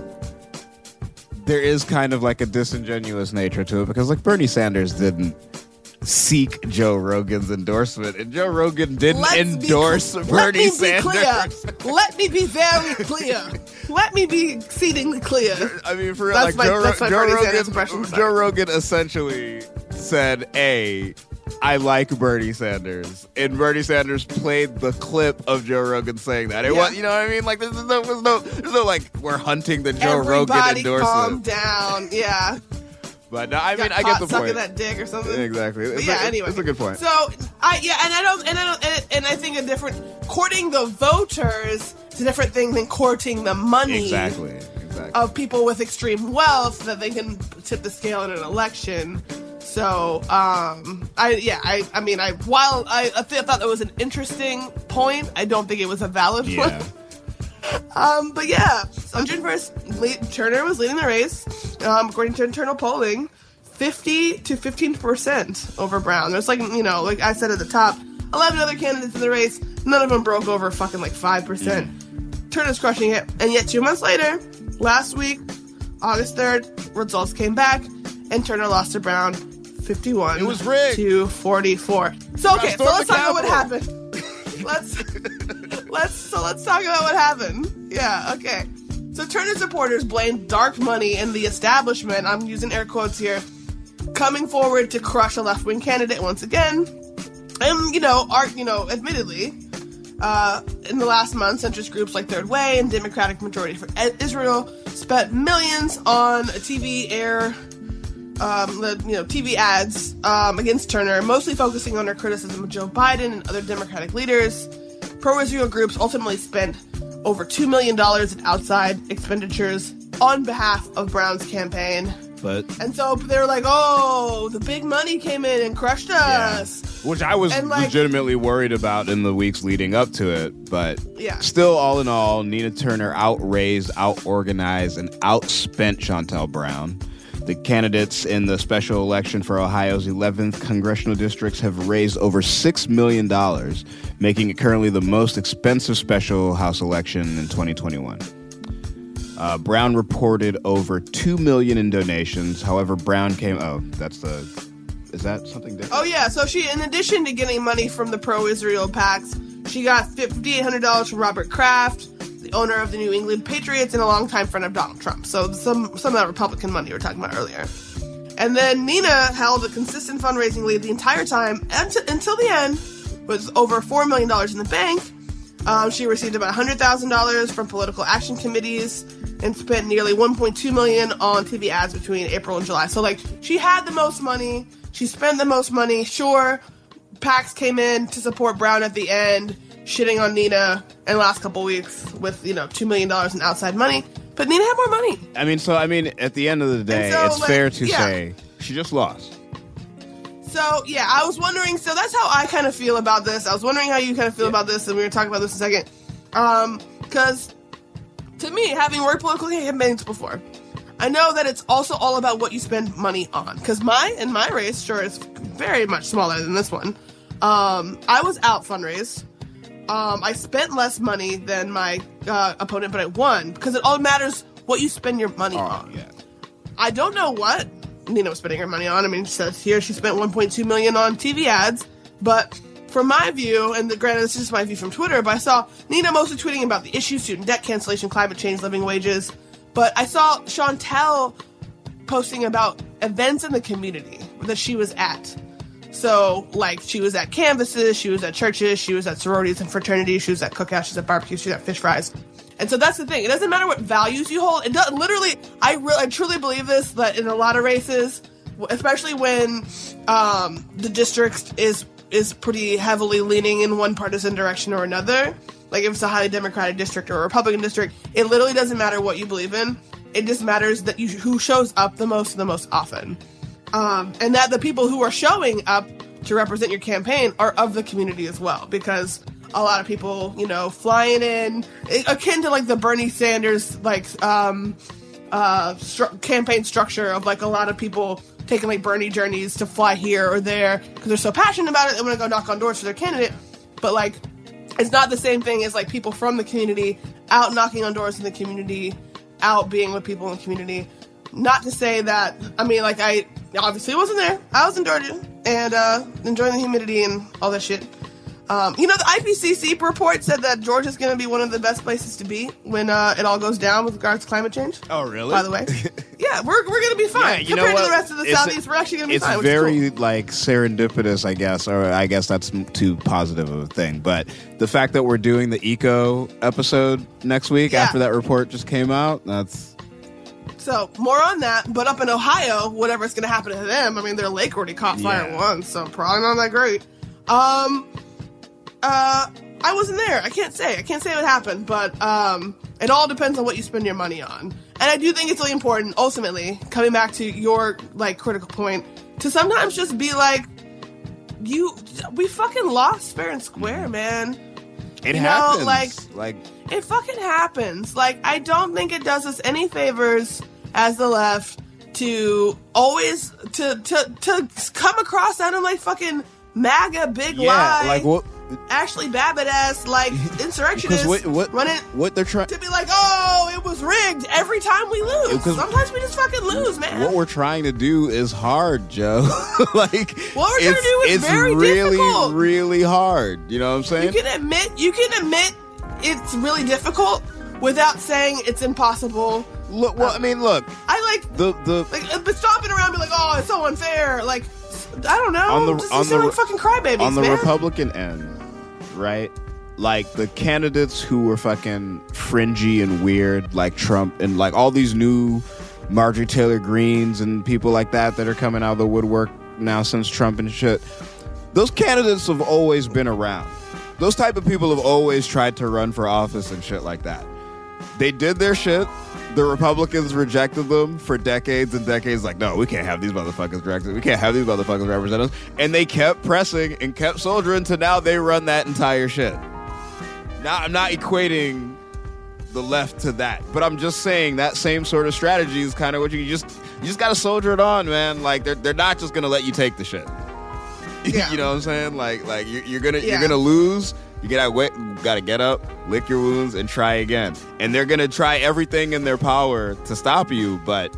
G: there is kind of like a disingenuous nature to it, because like Bernie Sanders didn't seek Joe Rogan's endorsement, and Joe Rogan didn't
E: Let's
G: endorse
E: be,
G: Bernie
E: let me
G: Sanders.
E: Be clear. Let me be very clear. Let me be exceedingly clear.
G: I mean, for real,
E: that's
G: like
E: my,
G: Joe,
E: that's my
G: Joe
E: Bernie
G: Rogan,
E: Sanders impression.
G: Joe Rogan essentially said, "A, I like Bernie Sanders," and Bernie Sanders played the clip of Joe Rogan saying that. It
E: Yeah.
G: was, you know what I mean? Like, there's no, there's no, there's no like we're hunting the Joe
E: Everybody
G: Rogan endorsement.
E: calm down. Yeah.
G: But no, I mean,
E: Got
G: I get the
E: sucking
G: point.
E: that dick or something.
G: Exactly. It's
E: But yeah.
G: a,
E: anyway,
G: it's a good point.
E: So, I yeah, and I don't, and I don't, and, and I think a different courting the voters is a different thing than courting the money.
G: Exactly. Exactly.
E: Of people with extreme wealth that they can tip the scale in an election. So, um, I yeah, I I mean, I while I, I, th- I thought that was an interesting point, I don't think it was a valid
G: Yeah.
E: one. Um, but yeah, so on June first, Le- Turner was leading the race, um, according to internal polling, fifty to fifteen percent over Brown. There's like, you know, like I said at the top, eleven other candidates in the race, none of them broke over fucking like five percent. Mm. Turner's crushing it. And yet two months later, last week, August third, results came back, and Turner lost to Brown fifty-one
G: It was rigged.
E: to forty-four. So, okay, so let's
G: the
E: talk about what
G: Capitol.
E: happened. let's, let's, so let's talk about what happened. Yeah, okay. So Turner supporters blamed dark money and the establishment, I'm using air quotes here, coming forward to crush a left-wing candidate once again. And, you know, are, you know, admittedly, uh, in the last month, centrist groups like Third Way and Democratic Majority for Israel spent millions on T V air, um, the, you know, T V ads um, against Turner, mostly focusing on her criticism of Joe Biden and other Democratic leaders. Pro-Israel groups ultimately spent over two million dollars in outside expenditures on behalf of Brown's campaign.
G: But
E: And so they were like, oh, the big money came in and crushed us.
G: Which I was
E: And, like-
G: legitimately worried about in the weeks leading up to it. But
E: Yeah.
G: still, all in all, Nina Turner outraised, outorganized, and outspent Shontel Brown. The candidates in the special election for Ohio's eleventh congressional districts have raised over six million dollars, making it currently the most expensive special House election in twenty twenty-one. Uh, Brown reported over two million dollars in donations. However, Brown came... Oh, that's the... Is that something different?
E: Oh, yeah. So she, in addition to getting money from the pro-Israel PACs, she got five thousand eight hundred dollars from Robert Kraft, the owner of the New England Patriots and a longtime friend of Donald Trump. So some, some of that Republican money we were talking about earlier. And then Nina held a consistent fundraising lead the entire time until, until the end, with over four million dollars in the bank. Um, she received about one hundred thousand dollars from political action committees and spent nearly one point two million dollars on T V ads between April and July. So, like, she had the most money. She spent the most money. Sure, PACs came in to support Brown at the end, shitting on Nina in the last couple weeks with, you know, two million dollars in outside money. But Nina had more money.
G: I mean, so, I mean, at the end of the day,
E: so,
G: it's
E: like,
G: fair to
E: yeah.
G: say she just lost.
E: So, yeah, I was wondering, so that's how I kind of feel about this. I was wondering how you kind of feel about this, and we were talking about this in a second. Um, because, to me, having worked political campaigns before, I know that it's also all about what you spend money on. Because my, in my race, sure, is very much smaller than this one. Um, I was out fundraised. Um, I spent less money than my uh, opponent, but I won. Because it all matters what you spend your money
G: Oh,
E: on.
G: yeah.
E: I don't know what Nina was spending her money on. I mean, she says here she spent one point two million dollars on T V ads, but from my view, and the, granted, this is just my view from Twitter, but I saw Nina mostly tweeting about the issues, student debt cancellation, climate change, living wages, but I saw Shontel posting about events in the community that she was at. So, like, she was at canvases, she was at churches, she was at sororities and fraternities, she was at cookouts, she was at barbecues, she was at fish fries. And so that's the thing. It doesn't matter what values you hold. It does, literally, I really, I truly believe this, that in a lot of races, especially when um, the district is is pretty heavily leaning in one partisan direction or another, like if it's a highly Democratic district or a Republican district, it literally doesn't matter what you believe in. It just matters that you who shows up the most and the most often. Um, and that the people who are showing up to represent your campaign are of the community as well, because a lot of people, you know, flying in, akin to like the Bernie Sanders like um, uh, stru- campaign structure of like a lot of people taking like Bernie journeys to fly here or there because they're so passionate about it, they want to go knock on doors for their candidate. But like, it's not the same thing as like people from the community out knocking on doors in the community, out being with people in the community. Not to say that, I mean, like, I obviously wasn't there. I was in Georgia and uh, enjoying the humidity and all that shit. Um, you know, the I P C C report said that Georgia's going to be one of the best places to be when uh, it all goes down with regards to climate change.
G: Oh, really?
E: By the way. Yeah, we're, we're going to be fine.
G: Yeah, you know
E: Compared to
G: what?
E: the rest of the
G: It's
E: Southeast,
G: a-
E: we're actually going to be
G: It's
E: fine. which is
G: very
E: cool.
G: like serendipitous, I guess, or I guess that's m- too positive of a thing. But the fact that we're doing the eco episode next week
E: Yeah.
G: after that report just came out, that's
E: So, more on that. But up in Ohio, whatever's going to happen to them, I mean, their lake already caught fire
G: Yeah.
E: once, so probably not that great. Um, uh, I wasn't there. I can't say. I can't say what happened, but um, it all depends on what you spend your money on. And I do think it's really important, ultimately, coming back to your, like, critical point, to sometimes just be like, you, we fucking lost fair and square, man.
G: It
E: you
G: happens.
E: Know, like,
G: like,
E: it fucking happens. Like, I don't think it does us any favors as the left to always, to, to, to come across that in, like, fucking MAGA big
G: yeah,
E: lie.
G: like what?
E: Ashley Babbitt ass like insurrectionists
G: what, what,
E: running
G: what they're trying
E: to be like, oh, it was rigged every time we lose. Sometimes we just fucking lose, man.
G: What we're trying to do is hard, Joe. Like
E: what we're trying to do is
G: it's
E: very
G: really,
E: difficult.
G: really hard. You know what I'm saying?
E: You can admit, you can admit it's really difficult without saying it's impossible.
G: Look, well, um, I mean, look.
E: I like
G: the the
E: like, but stomping around, and be like, oh, it's so unfair. Like, I don't know.
G: On the
E: just,
G: on the
E: like fucking crybabies,
G: on the
E: man.
G: Republican end. Right? Like the candidates who were fucking fringy and weird, like Trump and like all these new Marjorie Taylor Greens and people like that that are coming out of the woodwork now since Trump and shit. Those candidates have always been around. Those type of people have always tried to run for office and shit like that. They did their shit. The Republicans rejected them for decades and decades. Like, no, we can't have these motherfuckers directed. We can't have these motherfuckers represent us. And they kept pressing and kept soldiering to now they run that entire shit. Now, I'm not equating the left to that, but I'm just saying that same sort of strategy is kind of what you, you just you just got to soldier it on, man. Like, they're they're not just gonna let you take the shit.
E: Yeah.
G: You know what I'm saying? Like, like you're, you're gonna
E: yeah.
G: you're gonna lose. You gotta wait, gotta get up, lick your wounds, and try again. And they're gonna try everything in their power to stop you, but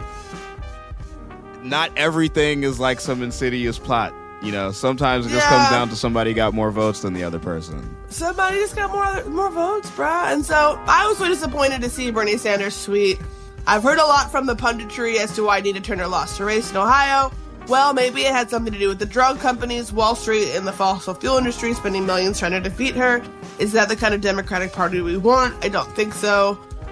G: not everything is like some insidious plot. You know, sometimes it just
E: yeah.
G: comes down to somebody got more votes than the other person.
E: Somebody just got more other, more votes, bruh. And so I was so disappointed to see Bernie Sanders tweet. I've heard a lot from the punditry as to why Nina Turner lost her race in Ohio. Well, maybe it had something to do with the drug companies, Wall Street, and the fossil fuel industry spending millions trying to defeat her. Is that the kind of Democratic Party we want? I don't think so.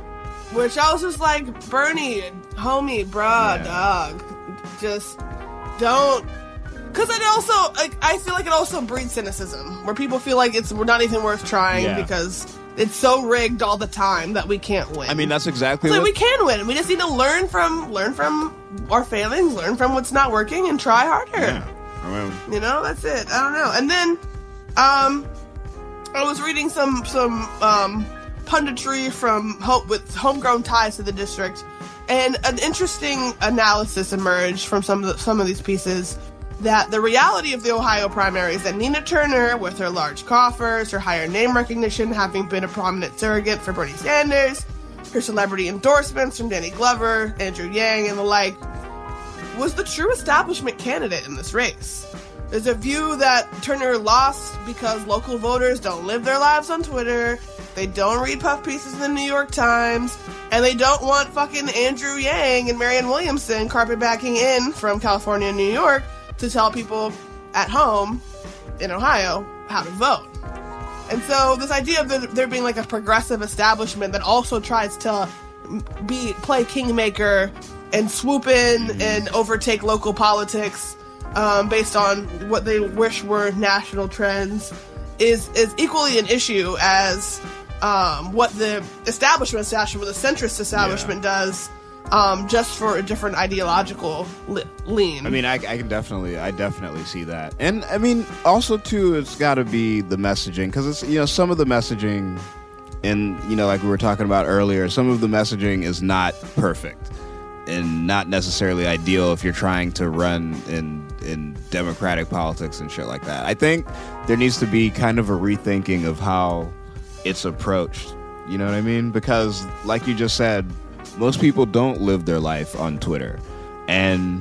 E: Which I was just like, Bernie, homie, bruh, yeah. dog. Just don't. Because it also, like, I feel like it also breeds cynicism, where people feel like it's we're not even worth trying yeah. because it's so rigged all the time that we can't win.
G: I mean, that's exactly
E: so
G: what...
E: we can win. We just need to learn from learn from our failings, learn from what's not working, and try harder.
G: Yeah. I mean...
E: You know, that's it. I don't know. And then, um, I was reading some some um, punditry from home, with homegrown ties to the district, and an interesting analysis emerged from some of the, some of these pieces. That the reality of the Ohio primary is that Nina Turner, with her large coffers, her higher name recognition, having been a prominent surrogate for Bernie Sanders, her celebrity endorsements from Danny Glover, Andrew Yang, and the like, was the true establishment candidate in this race. There's a view that Turner lost because local voters don't live their lives on Twitter, they don't read puff pieces in the New York Times, and they don't want fucking Andrew Yang and Marianne Williamson carpetbagging in from California and New York to tell people at home in Ohio how to vote. And so this idea of there being like a progressive establishment that also tries to be play kingmaker and swoop in and overtake local politics um, based on what they wish were national trends is is equally an issue as um, what the establishment establishment, the centrist establishment yeah. does. Um, just for a different ideological li- lean.
G: I mean, I, I can definitely, I definitely see that. And I mean, also too, it's got to be the messaging, because it's, you know, some of the messaging, and you know, like we were talking about earlier, some of the messaging is not perfect and not necessarily ideal if you're trying to run in in democratic politics and shit like that. I think there needs to be kind of a rethinking of how it's approached. You know what I mean? Because, like you just said, most people don't live their life on Twitter. And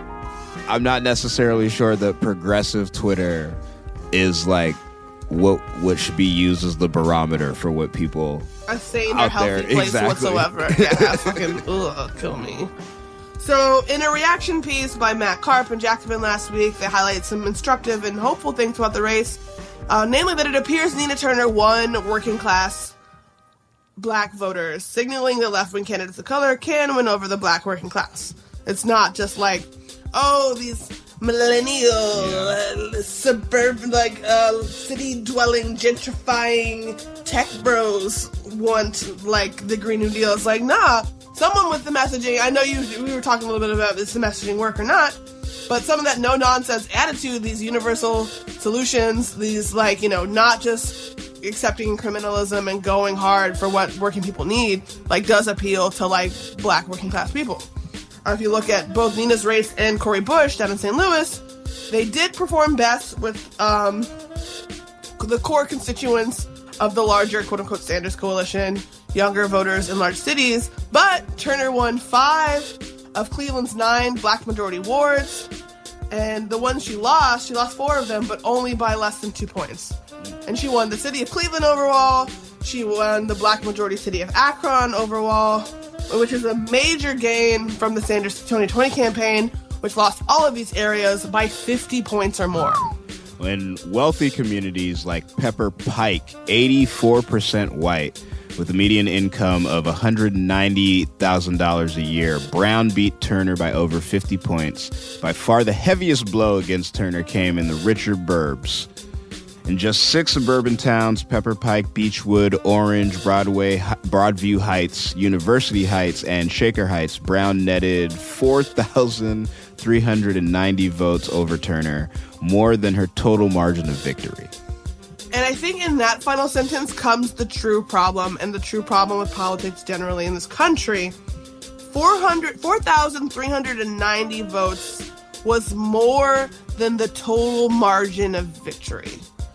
G: I'm not necessarily sure that progressive Twitter is like what what should be used as the barometer for what people
E: a sane or healthy
G: there.
E: place
G: Exactly.
E: whatsoever. Yeah, fucking ugh, kill me. So, in a reaction piece by Matt Karp and Jacobin last week, they highlighted some instructive and hopeful things about the race, uh, namely that it appears Nina Turner won working class black voters, signaling that left-wing candidates of color can win over the black working class. It's not just like, oh, these millennial, uh, suburban, like uh, city-dwelling, gentrifying tech bros want like the Green New Deal. It's like, nah. Someone with the messaging. I know you. We were talking a little bit about is the messaging work or not, but some of that no-nonsense attitude, these universal solutions, these like you know, not just accepting criminalism and going hard for what working people need, like does appeal to like black working class people. Or if you look at both Nina's race and Cori Bush down in Saint Louis, they did perform best with um, the core constituents of the larger quote-unquote Sanders coalition, younger voters in large cities, but Turner won five of Cleveland's nine black majority wards, and the ones she lost, she lost four of them, but only by less than two points. And she won the city of Cleveland overall, she won the black majority city of Akron overall, which is a major gain from the Sanders twenty twenty campaign, which lost all of these areas by fifty points or more.
G: In wealthy communities like Pepper Pike, eighty-four percent white, with a median income of one hundred ninety thousand dollars a year, Brown beat Turner by over fifty points. By far the heaviest blow against Turner came in the richer burbs. In just six suburban towns, Pepper Pike, Beechwood, Orange, Broadway, Broadview Heights, University Heights, and Shaker Heights, Brown netted four thousand three hundred ninety votes over Turner, more than her total margin of victory.
E: And I think in that final sentence comes the true problem, and the true problem with politics generally in this country. four thousand three hundred ninety votes was more than the total margin of victory.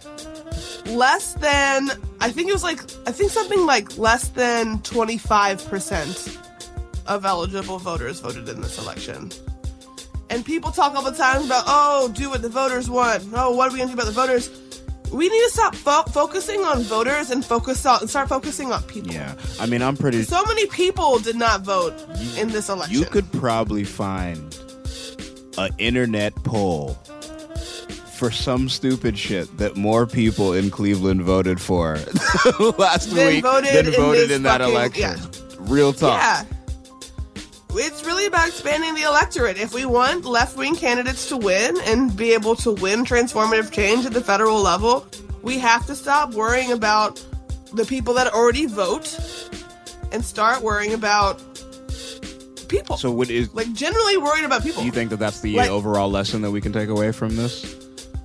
E: Less than, I think it was like, I think something like less than twenty-five percent of eligible voters voted in this election. And people talk all the time about, oh, do what the voters want. Oh, what are we going to do about the voters? We need to stop fo- focusing on voters and focus on, and start focusing on people.
G: Yeah, I mean, I'm pretty...
E: So many people did not vote you, in this election.
G: You could probably find an internet poll for some stupid shit that more people in Cleveland voted for last
E: then
G: week
E: voted
G: than
E: in
G: voted in that
E: fucking,
G: election.
E: Yeah.
G: Real talk.
E: Yeah. It's really about expanding the electorate. If we want left-wing candidates to win and be able to win transformative change at the federal level, we have to stop worrying about the people that already vote and start worrying about people.
G: So what is...
E: Like, generally worried about people.
G: Do you think that that's the
E: like,
G: overall lesson that we can take away from this?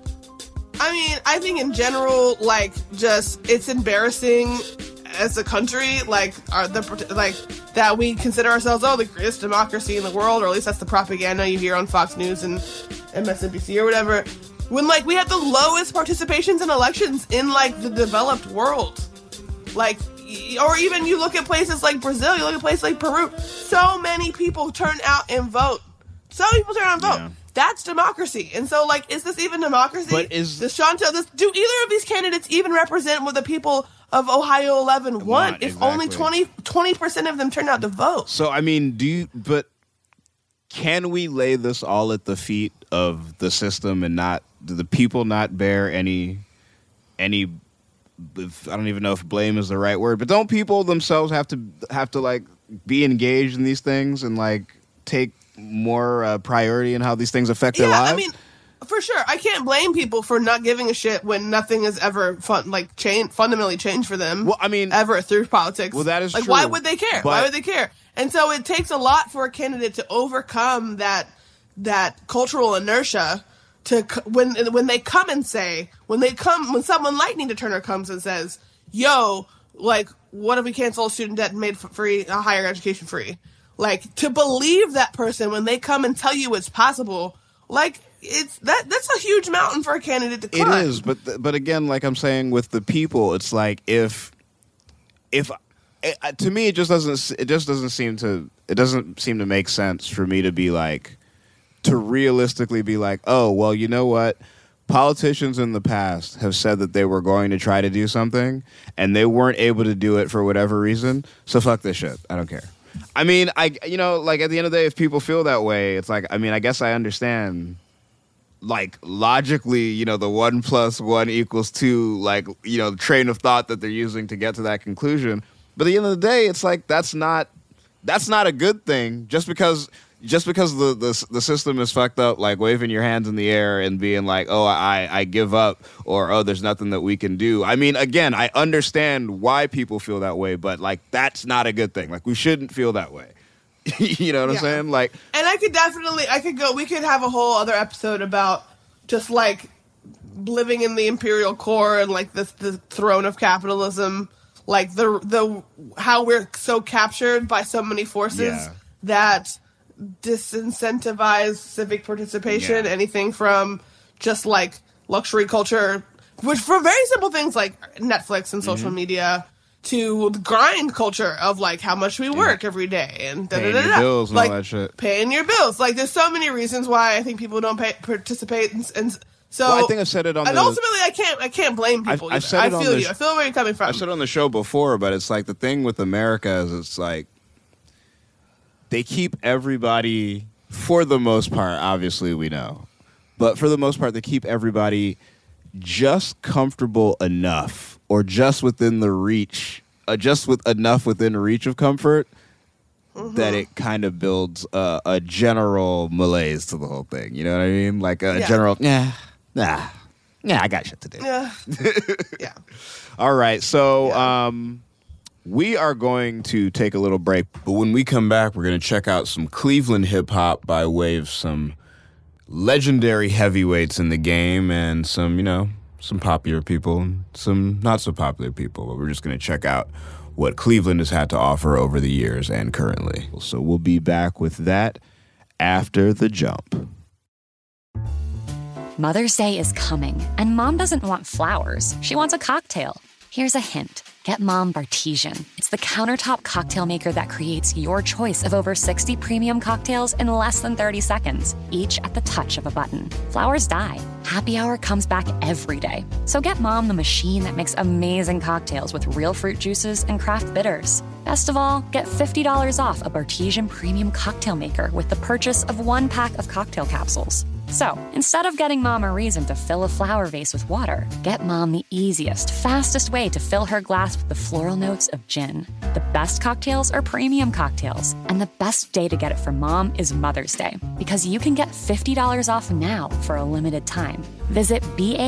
E: I mean, I think in general, like, just, it's embarrassing as a country, like, are the, like, that we consider ourselves, oh, the greatest democracy in the world, or at least that's the propaganda you hear on Fox News and M S N B C or whatever, when, like, we have the lowest participations in elections in, like, the developed world. Like, or even you look at places like Brazil, you look at places like Peru, so many people turn out and vote. So many people turn out and vote. Yeah. That's democracy. And so, like, is this even democracy?
G: But is...
E: Does Chantel, does, do either of these candidates even represent what the people of Ohio eleven want,
G: want
E: if
G: exactly.
E: only twenty, twenty percent of them turn out to vote?
G: So, I mean, do you... But can we lay this all at the feet of the system and not... Do the people not bear any... any... I don't even know if blame is the right word, but don't people themselves have to, have to like, be engaged in these things and, like, take... more uh, priority in how these things affect
E: yeah,
G: their lives?
E: I mean, for sure. I can't blame people for not giving a shit when nothing has ever fun, like change, fundamentally changed for them.
G: Well, I mean,
E: ever through politics.
G: Well, that is
E: like,
G: true.
E: why would they care?
G: But,
E: why would they care? And so it takes a lot for a candidate to overcome that that cultural inertia to when when they come and say when they come when someone like Nina Turner comes and says, "Yo, like, what if we cancel student debt and made free a higher education free?" Like, to believe that person when they come and tell you it's possible, like, it's that that's a huge mountain for a candidate to climb.
G: It is, but but again, like I'm saying, with the people, it's like if if it, to me, it just doesn't it just doesn't seem to it doesn't seem to make sense for me to be like to realistically be like, oh, well, you know what? Politicians in the past have said that they were going to try to do something, and they weren't able to do it for whatever reason. So fuck this shit. I don't care. I mean, I you know, like at the end of the day, if people feel that way, it's like, I mean, I guess I understand, like, logically, you know, the one plus one equals two, like, you know, the train of thought that they're using to get to that conclusion. But at the end of the day, it's like, that's not that's not a good thing. Just because just because the, the the system is fucked up, like waving your hands in the air and being like, oh, I, I give up, or oh, there's nothing that we can do. I mean, again, I understand why people feel that way, but like that's not a good thing. Like we shouldn't feel that way. You know what yeah. I'm saying? Like,
E: and I could definitely, I could go. We could have a whole other episode about just like living in the imperial core and like this the throne of capitalism, like the the how we're so captured by so many forces yeah. that disincentivize civic participation. Yeah. Anything from just like luxury culture, which for very simple things like Netflix and social mm-hmm. media, to the grind culture of like how much we work yeah. every day and da,
G: paying
E: da, da, da.
G: your bills and
E: like,
G: all that shit.
E: Paying your bills. Like there's so many reasons why I think people don't pay, participate, and, and so.
G: Well, I think I've said it on.
E: And
G: the,
E: ultimately, I can't. I can't blame people.
G: I've, I've said
E: I
G: it on
E: feel
G: the
E: you.
G: sh-
E: I feel where you're coming from.
G: I said it on the show before, but it's like the thing with America is it's like they keep everybody, for the most part, obviously we know, but for the most part, they keep everybody just comfortable enough or just within the reach, uh, just with enough within reach of comfort mm-hmm. that it kind of builds uh, a general malaise to the whole thing. You know what I mean? Like a
E: yeah.
G: general, yeah, nah, yeah, I got shit to do.
E: Yeah. yeah.
G: All right, so yeah. um, we are going to take a little break, but when we come back, we're going to check out some Cleveland hip hop by way of some legendary heavyweights in the game and some, you know, some popular people and some not so popular people. But we're just going to check out what Cleveland has had to offer over the years and currently. So we'll be back with that after the jump.
H: Mother's Day is coming, and Mom doesn't want flowers. She wants a cocktail. Here's a hint. Get Mom Bartesian. It's the countertop cocktail maker that creates your choice of over sixty premium cocktails in less than thirty seconds, each at the touch of a button. Flowers die. Happy Hour comes back every day. So get Mom the machine that makes amazing cocktails with real fruit juices and craft bitters. Best of all, get fifty dollars off a Bartesian premium cocktail maker with the purchase of one pack of cocktail capsules. So, instead of getting Mom a reason to fill a flower vase with water, get Mom the easiest, fastest way to fill her glass with the floral notes of gin. The best cocktails are premium cocktails, and the best day to get it for Mom is Mother's Day, because you can get fifty dollars off now for a limited time. Visit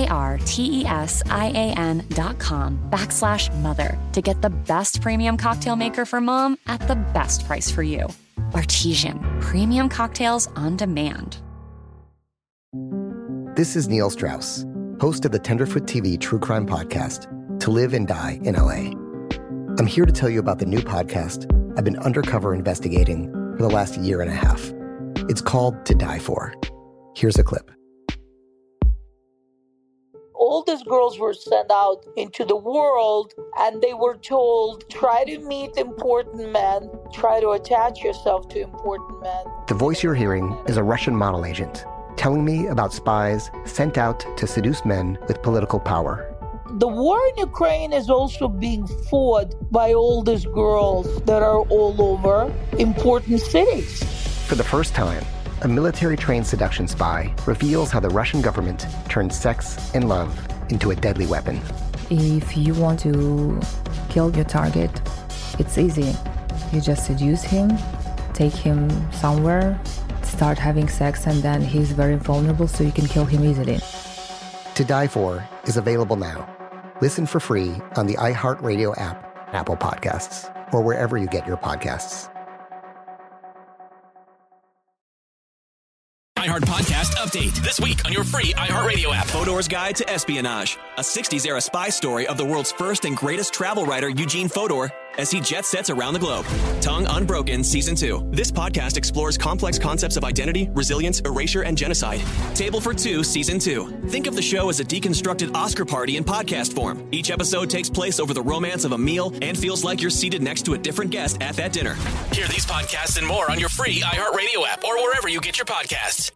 H: B-A-R-T-E-S-I-A-N dot com backslash mother to get the best premium cocktail maker for Mom at the best price for you. Bartesian, premium cocktails on demand.
C: This is Neil Strauss, host of the Tenderfoot T V true crime podcast, To Live and Die in L A. I'm here to tell you about the new podcast I've been undercover investigating for the last year and a half. It's called To Die For. Here's a clip.
I: All these girls were sent out into the world and they were told, try to meet important men, try to attach yourself to important men.
C: The voice you're hearing is a Russian model agent telling me about spies sent out to seduce men with political power.
I: The war in Ukraine is also being fought by all these girls that are all over important cities.
C: For the first time, a military-trained seduction spy reveals how the Russian government turned sex and love into a deadly weapon.
J: If you want to kill your target, it's easy. You just seduce him, take him somewhere, start having sex, and then he's very vulnerable, so you can kill him easily.
C: To Die For is available now. Listen for free on the iHeartRadio app, Apple Podcasts, or wherever you get your podcasts.
D: iHeart Podcast Update. This week on your free iHeartRadio app. Fodor's Guide to Espionage. A sixties-era spy story of the world's first and greatest travel writer, Eugene Fodor, as he jet sets around the globe. Tongue Unbroken Season two. This podcast explores complex concepts of identity, resilience, erasure, and genocide. Table for Two Season two. Think of the show as a deconstructed Oscar party in podcast form. Each episode takes place over the romance of a meal and feels like you're seated next to a different guest at that dinner. Hear these podcasts and more on your free iHeartRadio app or wherever you get your podcasts.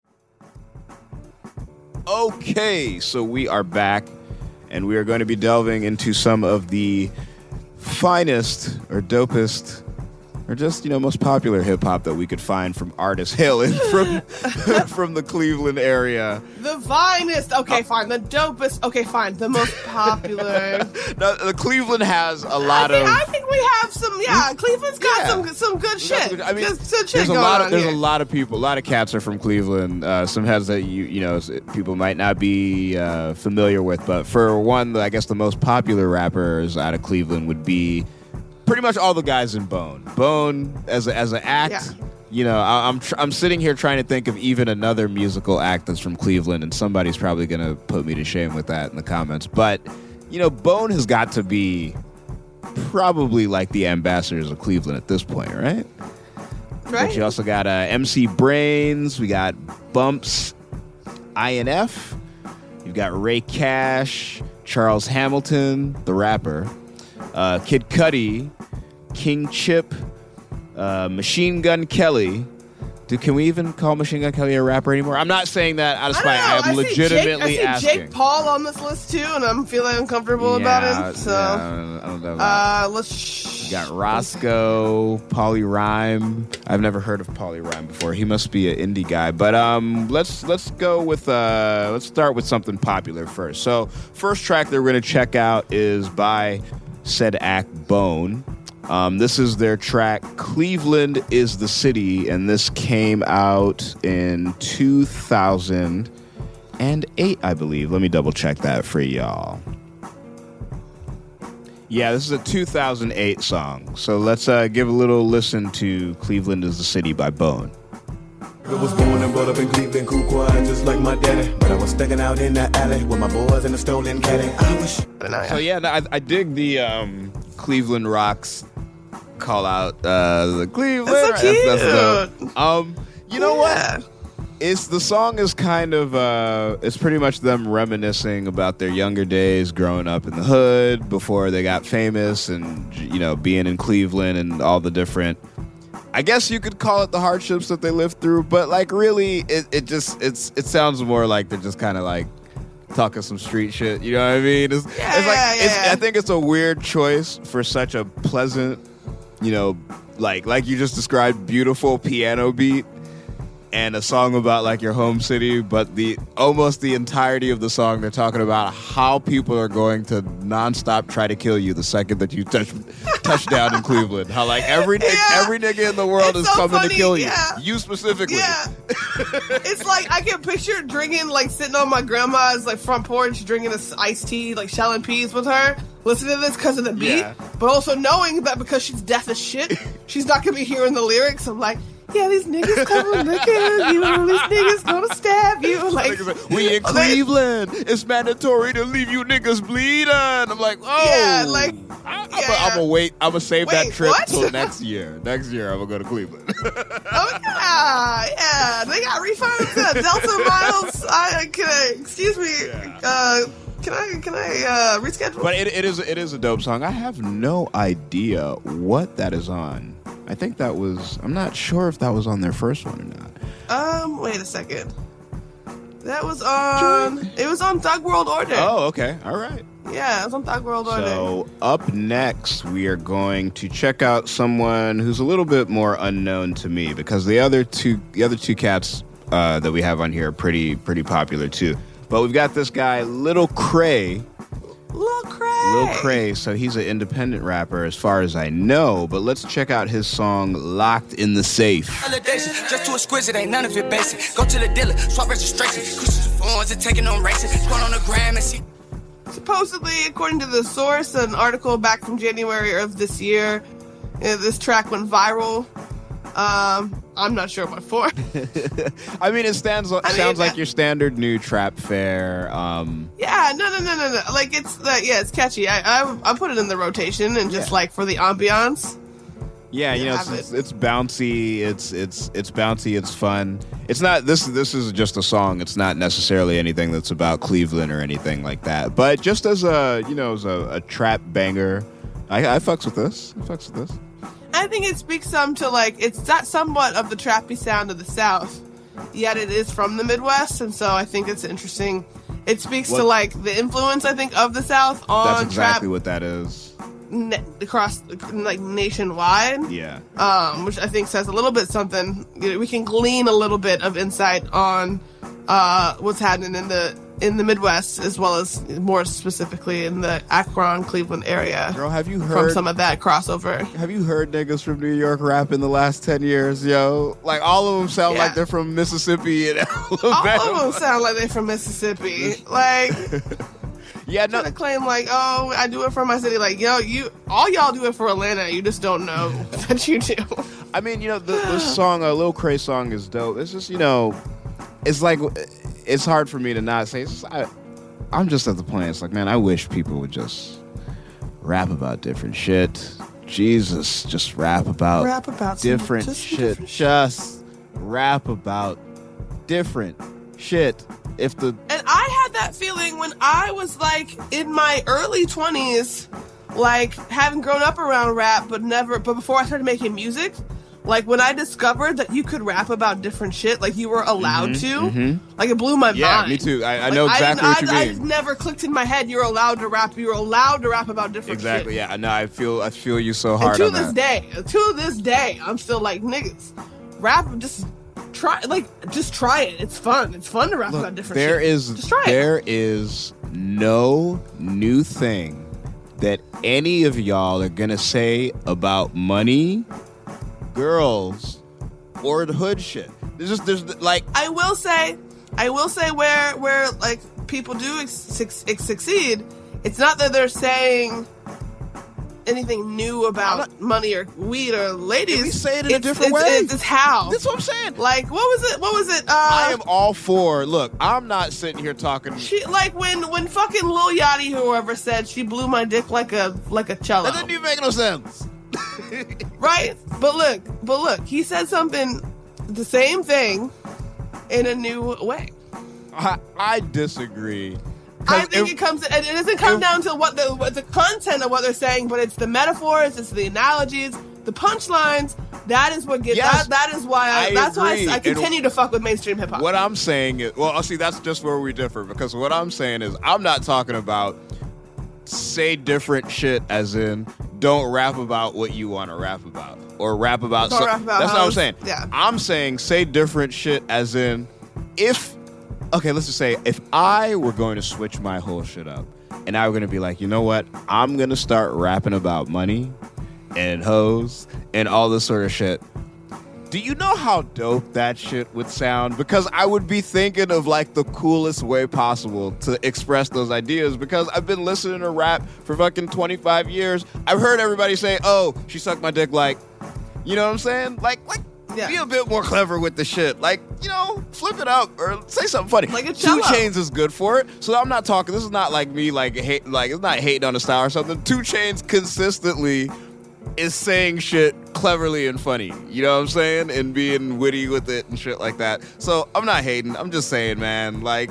G: Okay, so we are back, and we are going to be delving into some of the finest or dopest or just, you know, most popular hip hop that we could find from artists hailing from from the Cleveland area.
E: The finest. Okay, fine. The dopest. Okay, fine. The most popular.
G: No, the Cleveland has a lot
E: I think,
G: of.
E: I think we have some. Yeah, Cleveland's got
G: Yeah.
E: some some good shit.
G: I mean,
E: Good- good shit
G: there's a
E: going
G: lot
E: on
G: of there's
E: here.
G: a lot of people, a lot of cats are from Cleveland. Uh, some heads that you you know s- people might not be uh, familiar with, but for one, I guess the most popular rappers out of Cleveland would be pretty much all the guys in Bone. Bone as a, as an act.
E: Yeah.
G: You know, I, I'm tr- I'm sitting here trying to think of even another musical act that's from Cleveland, and somebody's probably gonna put me to shame with that in the comments. But you know, Bone has got to be probably like the ambassadors of Cleveland at this point, right?
E: Right.
G: But you also got uh, M C Brains. We got Bumps, I N F. You've got Ray Cash, Charles Hamilton, the rapper, uh, Kid Cudi, King Chip, uh, Machine Gun Kelly. Dude, can we even call Machine Gun Kelly a rapper anymore? I'm not saying that out of
E: I
G: spite.
E: don't know.
G: I am
E: I see
G: legitimately
E: Jake, I see
G: asking.
E: Jake Paul on this list too, and I'm feeling uncomfortable
G: Yeah,
E: about him. So,
G: yeah, I don't, I don't know about
E: uh, let's.
G: You got Roscoe, Pauly Rhyme. I've never heard of Pauly Rhyme before. He must be an indie guy. But um, let's let's go with uh, let's start with something popular first. So first track that we're gonna check out is by said act Bone. Um, this is their track "Cleveland Is the City," and this came out in two thousand eight, I believe. Let me double check that for y'all. Yeah, this is a two thousand eight song. So let's uh, give a little listen to "Cleveland Is the City" by Bone.
L: I was born and brought up in Cleveland, cool quiet, just like my daddy. But I was stepping out in the alley with my boys in a stolen caddy. I was.
G: So yeah, no, I, I dig the um, Cleveland Rocks call out uh, the Cleveland.
E: That's so cute.
G: That's dope. Um, you know
E: Yeah.
G: what? It's the song is kind of uh, it's pretty much them reminiscing about their younger days, growing up in the hood before they got famous, and you know being in Cleveland and all the different. I guess you could call it the hardships that they lived through, but like really, it, it just it's it sounds more like they're just kind of like talking some street shit. You know what I mean? It's,
E: Yeah,
G: it's like
E: yeah,
G: it's,
E: yeah.
G: I think it's a weird choice for such a pleasant, you know, like like you just described, beautiful piano beat. And a song about like your home city, but the almost the entirety of the song they're talking about how people are going to nonstop try to kill you the second that you touch touch down in Cleveland. How like every nig-
E: Yeah.
G: every nigga in the world
E: It's
G: is
E: so
G: coming
E: funny,
G: to kill you.
E: yeah.
G: You specifically.
E: Yeah. It's like I can picture drinking, like sitting on my grandma's like front porch, drinking this iced tea, like shelling peas with her, listening to this because of the beat,
G: Yeah.
E: but also knowing that because she's deaf as shit, she's not gonna be hearing the lyrics. I'm like, yeah, these niggas coming to kill you. These niggas gonna stab you. Like,
G: Niggas like, we in Cleveland. It's mandatory to leave you niggas bleeding. I'm like, oh,
E: Yeah, like,
G: I, I'm
E: yeah.
G: gonna wait. I'm gonna save that
E: Wait,
G: trip
E: what?
G: till next year. Next year, I'm gonna go to Cleveland.
E: oh yeah, yeah, they got refunds. Uh, Delta miles. I can I, excuse me. Uh, can I can I uh, reschedule?
G: But it, it is it is a dope song. I have no idea what that is on. I think that was. I'm not sure if that was on their first one or not.
E: Um, wait a second. That was on. It was on Thug World Order.
G: Oh, okay, all right.
E: Yeah, it was on Thug World Order.
G: So up next, we are going to check out someone who's a little bit more unknown to me because the other two the other two cats uh, that we have on here are pretty pretty popular too. But we've got this guy, Lil Cray.
E: Lil Cray.
G: Lil Cray, so he's an independent rapper as far as I know, but let's check out his song Locked in the Safe.
M: Validation, just too exquisite, ain't none of it basic. Go to the dealer, swap registration. Christian phones and taking on races. Going on the gram and see.
E: Supposedly, according to The Source, an article back from January of this year, uh, this track went viral. Um, I'm not sure what for.
G: I mean, it stands,
E: I mean,
G: sounds like
E: uh,
G: your standard new trap fare. Um,
E: Yeah, no, no, no, no, no. Like it's uh, yeah, it's catchy. I, I I put it in the rotation and just
G: Yeah.
E: like for the ambiance.
G: Yeah, you know, it's, it's, it's bouncy. It's it's it's bouncy. It's fun. It's not this. This is just a song. It's not necessarily anything that's about Cleveland or anything like that. But just as a you know as a, a trap banger, I, I fucks with this. I fucks with this.
E: I think it speaks some to like it's that somewhat of the trappy sound of the South, yet it is from the Midwest, and so I think it's interesting. It speaks
G: What-
E: to like the influence I think of the South on
G: That's exactly
E: trap.
G: what that is.
E: ne- across like nationwide.
G: Yeah.
E: Um, which I think says a little bit something. You know, we can glean a little bit of insight on uh, what's happening in the in the Midwest, as well as more specifically in the Akron, Cleveland area.
G: Girl, have you heard
E: from some of that crossover?
G: Have you heard niggas from New York rap in the last ten years, yo? Like, all of them sound
E: Yeah.
G: like they're from Mississippi and Alabama.
E: All of them sound like they're from Mississippi. Like,
G: yeah, no.
E: trying to claim like, oh, I do it for my city. Like, yo, you, all y'all do it for Atlanta. You just don't know that you do.
G: I mean, you know, the, this song, a Lil Cray song, is dope. It's just, you know, it's like, it's hard for me to not say. It's just, I, I'm just at the point. It's like, man, I wish people would just rap about different shit. Jesus, just rap about
E: Rap about some-
G: different
E: just some
G: shit.
E: different shit.
G: Just rap about different shit. If the
E: And I had that feeling when I was like in my early twenties, like having grown up around rap, but never, but before I started making music, like when I discovered that you could rap about different shit, like you were allowed
G: Mhm,
E: to,
G: mhm.
E: like it blew my
G: Yeah,
E: mind.
G: me too. I, I
E: Like,
G: know exactly
E: I
G: what
E: didn't-
G: you
E: I,
G: mean.
E: I never clicked in my head. You're allowed to rap. You're allowed to rap about different
G: Exactly.
E: shit.
G: Yeah. I know. I feel. I feel you so
E: And
G: hard
E: to
G: on
E: this
G: that.
E: day, to this day, I'm still like, niggas, rap, just try, like, just try it. It's fun. It's fun to rap about different
G: There
E: shit.
G: is
E: just try it.
G: there is no new thing that any of y'all are gonna say about money, girls, or the hood shit. There's just there's like
E: I will say, I will say where where like people do ex- suc- ex- succeed. It's not that they're saying anything new about money or weed or ladies.
G: We say it in a
E: It's-
G: different
E: it's,
G: way.
E: It's, it's how.
G: That's what I'm saying.
E: Like, what was it? What was it? Uh,
G: I am all for. Look, I'm not sitting here talking.
E: She like when when fucking Lil Yachty, whoever said she blew my dick like a like a cello.
G: That didn't even make no sense.
E: Right? But look, but look, he said something, the same thing, in a new way.
G: I, I disagree.
E: I think
G: if-
E: it comes. It doesn't come down to what the what the content of what they're saying, but it's the metaphors, it's the analogies, the punchlines. That is what gets.
G: Yes,
E: that, that is why. I,
G: I
E: that's
G: agree.
E: why I, I
G: And
E: continue to fuck with mainstream hip hop.
G: What I'm saying is, well, see, that's just where we differ because what I'm saying is, I'm not talking about say different shit, as in don't rap about what you want to rap about or rap about.
E: Don't
G: so-
E: rap about
G: that's what I'm
E: hoes.
G: saying.
E: Yeah.
G: I'm saying say different shit, as in if. Okay, let's just say if I were going to switch my whole shit up and I were going to be like, you know what? I'm going to start rapping about money and hoes and all this sort of shit. Do you know how dope that shit would sound? Because I would be thinking of like the coolest way possible to express those ideas because I've been listening to rap for fucking twenty-five years. I've heard everybody say, oh, she sucked my dick like, you know what I'm saying? Like, like,
E: Yeah.
G: be a bit more clever with the shit. Like, you know, flip it up or say something funny.
E: Like a
G: Two
E: cello.
G: Chainz is good for it. So I'm not talking, this is not like me, like, hate, like it's not hating on the style or something. Two Chainz consistently is saying shit cleverly and funny. You know what I'm saying? And being witty with it and shit like that. So I'm not hating. I'm just saying, man, like,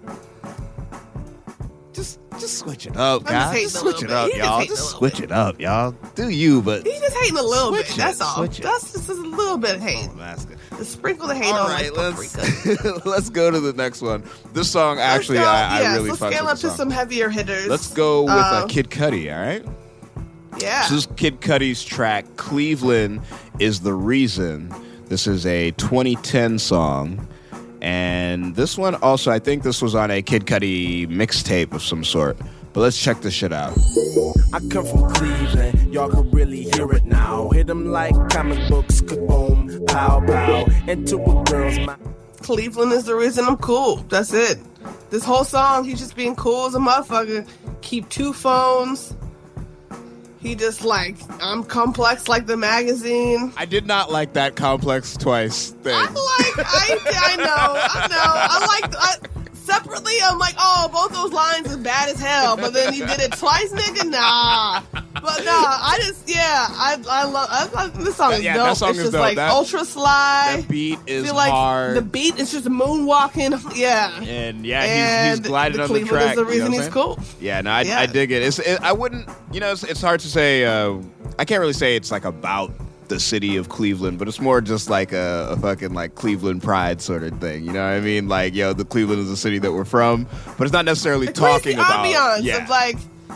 G: just just switch it up,
E: I'm just
G: guys.
E: hating
G: Just
E: a
G: switch
E: little
G: it up,
E: bit. He just
G: y'all.
E: hating a
G: Just
E: little
G: switch it up, y'all. Do you, but
E: He's just hating a little
G: Switch
E: bit.
G: it,
E: That's all.
G: switch it.
E: That's just a little bit of hate. Just sprinkle the hate
G: all
E: on
G: right,
E: like paprika.
G: let's let's go to the next one. This song, actually,
E: Let's go-
G: I, I
E: yes,
G: really
E: let's
G: fucks
E: scale
G: with
E: up
G: the
E: to
G: song.
E: some heavier hitters.
G: Let's go with
E: Uh,
G: uh, Kid Cudi, all right?
E: Yeah.
G: So this is Kid Cudi's track, Cleveland is the Reason. This is a twenty ten song. And this one also, I think this was on a Kid Cudi mixtape of some sort. But let's check this shit out.
N: I come from Cleveland, y'all can really hear it now. Hit them like comic books, kaboom, pow, pow, into a girl's mouth.
E: Cleveland is the reason I'm cool. That's it. This whole song, he's just being cool as a motherfucker. Keep two phones. He just like, I'm complex like the magazine.
G: I did not like that complex twice thing.
E: I'm like, I, I know, I know. I like, I, separately, I'm like, oh, both those lines is bad as hell. But then you did it twice, nigga? Nah. But nah, I just, yeah, I I love, I, I, this song is
G: Yeah,
E: dope.
G: that song
E: it's
G: is
E: just
G: dope.
E: like
G: That-
E: ultra slide.
G: That beat is
E: feel like
G: hard.
E: The beat is just moonwalking. Yeah.
G: And yeah, he's,
E: And
G: he's gliding
E: the
G: on
E: Cleveland
G: the track.
E: is the
G: you know
E: reason
G: what I'm
E: he's
G: saying?
E: cool.
G: Yeah, no, I,
E: Yeah.
G: I dig it. It's, it. I wouldn't, you know, it's, it's hard to say. Uh, I can't really say it's like about the city of Cleveland, but it's more just like a, a fucking like Cleveland pride sort of thing. You know what I mean? Like, yo, the Cleveland is the city that we're from, but it's not necessarily
E: It creates
G: talking
E: the
G: about.
E: ambiance
G: Yeah,
E: of like,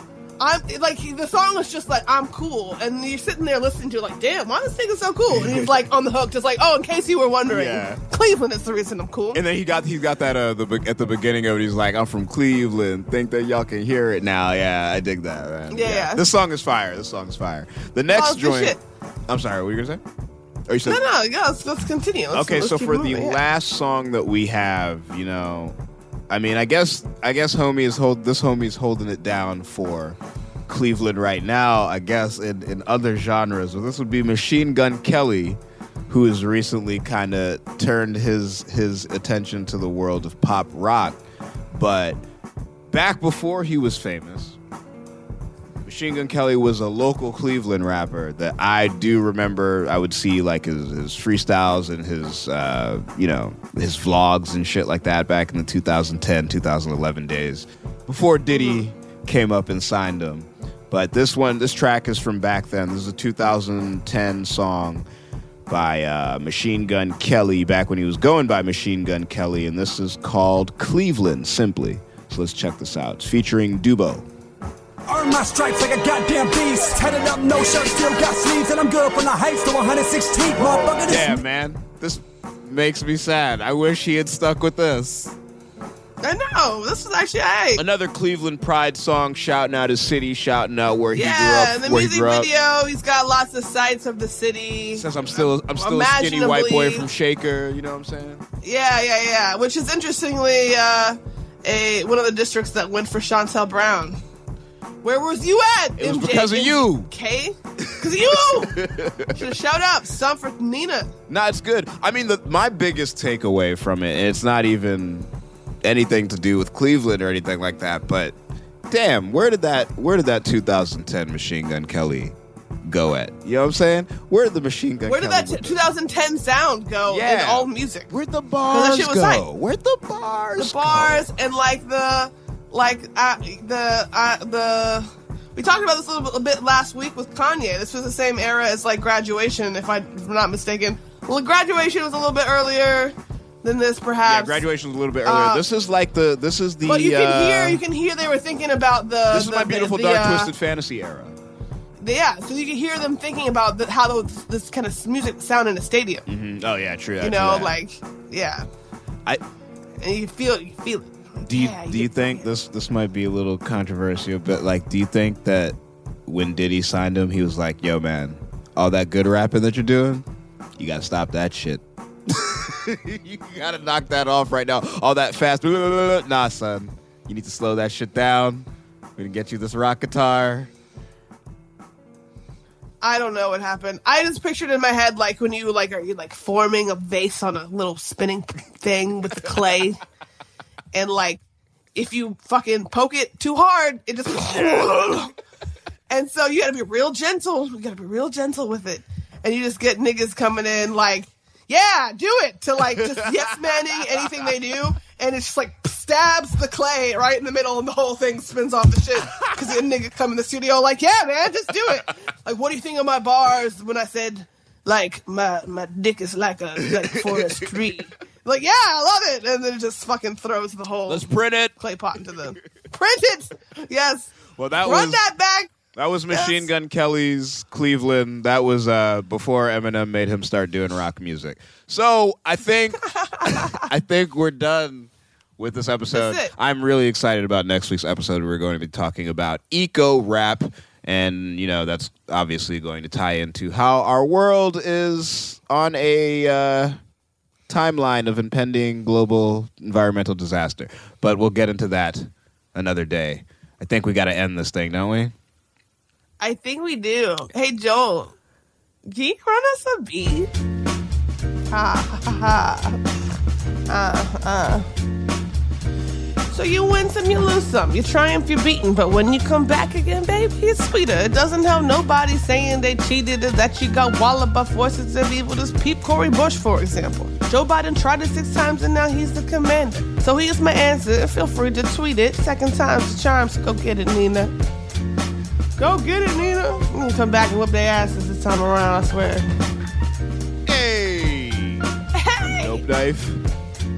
E: I'm like the song is just like I'm cool, and you're sitting there listening to it like, damn, why is this nigga so cool? And he's like on the hook, just like, oh, in case you were wondering,
G: Yeah.
E: Cleveland is the reason I'm cool.
G: And then he got he got that uh the be- at the beginning of it. He's like, I'm from Cleveland. Think that y'all can hear it now. Yeah, I dig that, man.
E: Yeah, yeah.
G: This song is fire. This song is fire. The next
E: Oh, good
G: joint.
E: shit.
G: I'm sorry. What were you gonna say? Or you said,
E: No, no, yeah, let's, let's continue. Let's,
G: okay,
E: let's
G: so
E: keep
G: for
E: moving,
G: the
E: yeah.
G: last song that we have, you know, I mean, I guess I guess homie is hold this homie's holding it down for Cleveland right now. I guess in, in other genres, so this would be Machine Gun Kelly, who has recently kind of turned his his attention to the world of pop rock. But back before he was famous, Machine Gun Kelly was a local Cleveland rapper that I do remember. I would see like his, his freestyles and his, uh, you know, his vlogs and shit like that back in the two thousand ten, two thousand eleven days before Diddy came up and signed him. But this one, this track is from back then. This is a two thousand ten song by uh, Machine Gun Kelly back when he was going by Machine Gun Kelly. And this is called Cleveland, simply. So let's check this out. It's featuring Dubo.
O: Earn my stripes like a goddamn beast. Headed up, no shirt, still got sleeves, and I'm good from the heights to one hundred sixteenth. Motherfucker, this
G: Damn, man. This makes me sad. I wish he had stuck with this.
E: I know. This is actually hey.
G: Another Cleveland pride song, shouting out his city, shouting out where
E: Yeah,
G: he grew up.
E: in the
G: where
E: music
G: he grew
E: video,
G: up.
E: he's got lots of sights of the city.
G: Says I'm still I'm still a skinny white boy
E: Imaginably-
G: from Shaker, you know what I'm saying?
E: Yeah, yeah, yeah. Which is interestingly uh, a one of the districts that went for Chantel Brown. Where was you at?
G: It was
E: M J?
G: because of you.
E: K? Because of you. Should shout out. Some for Nina.
G: Nah, it's good. I mean, the, my biggest takeaway from it, and it's not even anything to do with Cleveland or anything like that, but damn, where did that where did that two thousand ten Machine Gun Kelly go at? You know what I'm saying? Where did the Machine Gun
E: Where did
G: Kelly
E: that t- twenty ten sound go
G: Yeah.
E: in all music?
G: Where'd the
E: 'Cause
G: bars
E: that shit was
G: go?
E: tight.
G: Where'd the bars
E: The bars and like the like uh, the uh, the we talked about this a little bit, a bit last week with Kanye. This was the same era as like Graduation, if, I, if I'm not mistaken. Well, Graduation was a little bit earlier than this, perhaps.
G: Yeah, Graduation was a little bit earlier.
E: Uh,
G: this is like the this is the
E: But you can
G: uh,
E: hear, you can hear they were thinking about the.
G: this is
E: the,
G: my beautiful
E: the,
G: dark
E: uh,
G: twisted fantasy era.
E: the- yeah, so you can hear them thinking about the, how those, this kind of music sound in a stadium.
G: Mm-hmm. Oh yeah, true.
E: You
G: true
E: know,
G: that.
E: like yeah,
G: I
E: and you feel you feel it.
G: Do you
E: Yeah,
G: do you think this this might be a little controversial, but like, do you think that when Diddy signed him, he was like, "Yo, man, all that good rapping that you're doing, you gotta stop that shit. You gotta knock that off right now. All that fast, nah, son, you need to slow that shit down. We're gonna get you this rock guitar."
E: I don't know what happened. I just pictured in my head like when you like are you like forming a vase on a little spinning thing with the clay, and like if you fucking poke it too hard, it just. And so you gotta be real gentle. You gotta be real gentle with it, and you just get niggas coming in like, yeah, do it to like just yes manning anything they do, and it's just like stabs the clay right in the middle, and the whole thing spins off the shit because the nigga come in the studio like, yeah, man, just do it. Like, what do you think of my bars when I said like my my dick is like a like forest tree? Like, yeah, I love it, and then it just fucking throws the whole
G: Let's print it.
E: clay pot into the print it. Yes,
G: Well, that
E: run
G: was
E: that back.
G: that was Machine Gun Kelly's Cleveland. That was uh, before Eminem made him start doing rock music. So I think I think we're done with this episode.
E: That's it.
G: I'm really excited about next week's episode. We're going to be talking about eco rap, and you know that's obviously going to tie into how our world is on a uh, timeline of impending global environmental disaster. But we'll get into that another day. I think we got to end this thing, don't we?
E: I think we do. Hey, Joel, can you run us a beat? Ha ha ha. Uh, uh. So you win some, you lose some. You triumph, you're beaten. But when you come back again, baby, it's sweeter. It doesn't have nobody saying they cheated or that you got walloped by forces of evil. Just peep Cory Bush, for example. Joe Biden tried it six times and now he's the commander. So here's my answer. Feel free to tweet it. Second time's the charm, so go get it, Nina. Go get it, Nina. I'm gonna come back and whip their asses this time around, I swear.
G: Hey!
E: Hey!
G: Dope knife.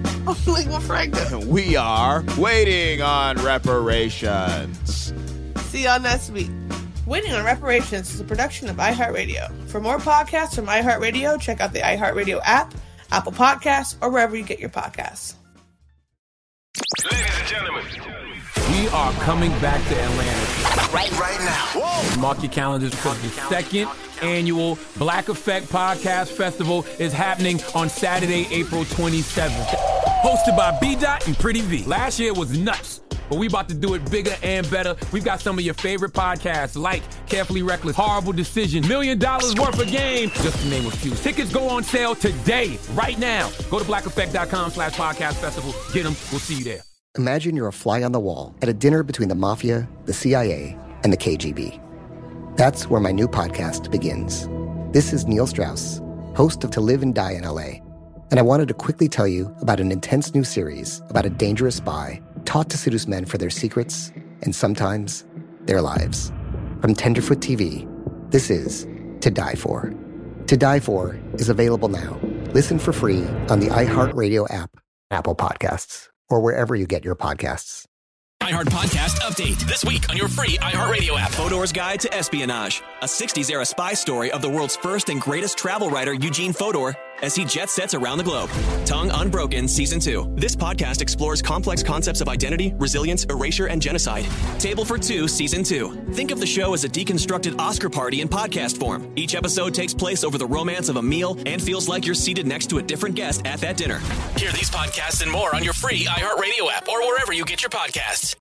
E: Legal Frank.
G: We are waiting on reparations.
E: See y'all next week. Waiting on Reparations is a production of iHeartRadio. For more podcasts from iHeartRadio, check out the iHeartRadio app, Apple Podcasts, or wherever you get your podcasts.
A: Ladies and gentlemen,
B: we are coming back to Atlanta.
A: Right, right now. Whoa.
B: Mark your calendars because the second annual Black Effect Podcast Festival is happening on Saturday, April twenty-seventh. Hosted by B-Dot and Pretty V. Last year was nuts, but we about to do it bigger and better. We've got some of your favorite podcasts like Carefully Reckless, Horrible Decision, Million Dollars Worth of Game, just to name a few. Tickets go on sale today, right now. Go to blackeffect.com slash podcast festival. Get them. We'll see you there.
C: Imagine you're a fly on the wall at a dinner between the Mafia, the C I A, and the K G B. That's where my new podcast begins. This is Neil Strauss, host of To Live and Die in L A, and I wanted to quickly tell you about an intense new series about a dangerous spy taught to seduce men for their secrets and sometimes their lives. From Tenderfoot T V, this is To Die For. To Die For is available now. Listen for free on the iHeartRadio app, Apple Podcasts, or wherever you get your podcasts.
D: iHeart Podcast Update. This week on your free iHeartRadio app. Fodor's Guide to Espionage. A sixties-era spy story of the world's first and greatest travel writer, Eugene Fodor, as he jet sets around the globe. Tongue Unbroken Season two. This podcast explores complex concepts of identity, resilience, erasure, and genocide. Table for Two Season two. Think of the show as a deconstructed Oscar party in podcast form. Each episode takes place over the romance of a meal and feels like you're seated next to a different guest at that dinner. Hear these podcasts and more on your free iHeartRadio app or wherever you get your podcasts.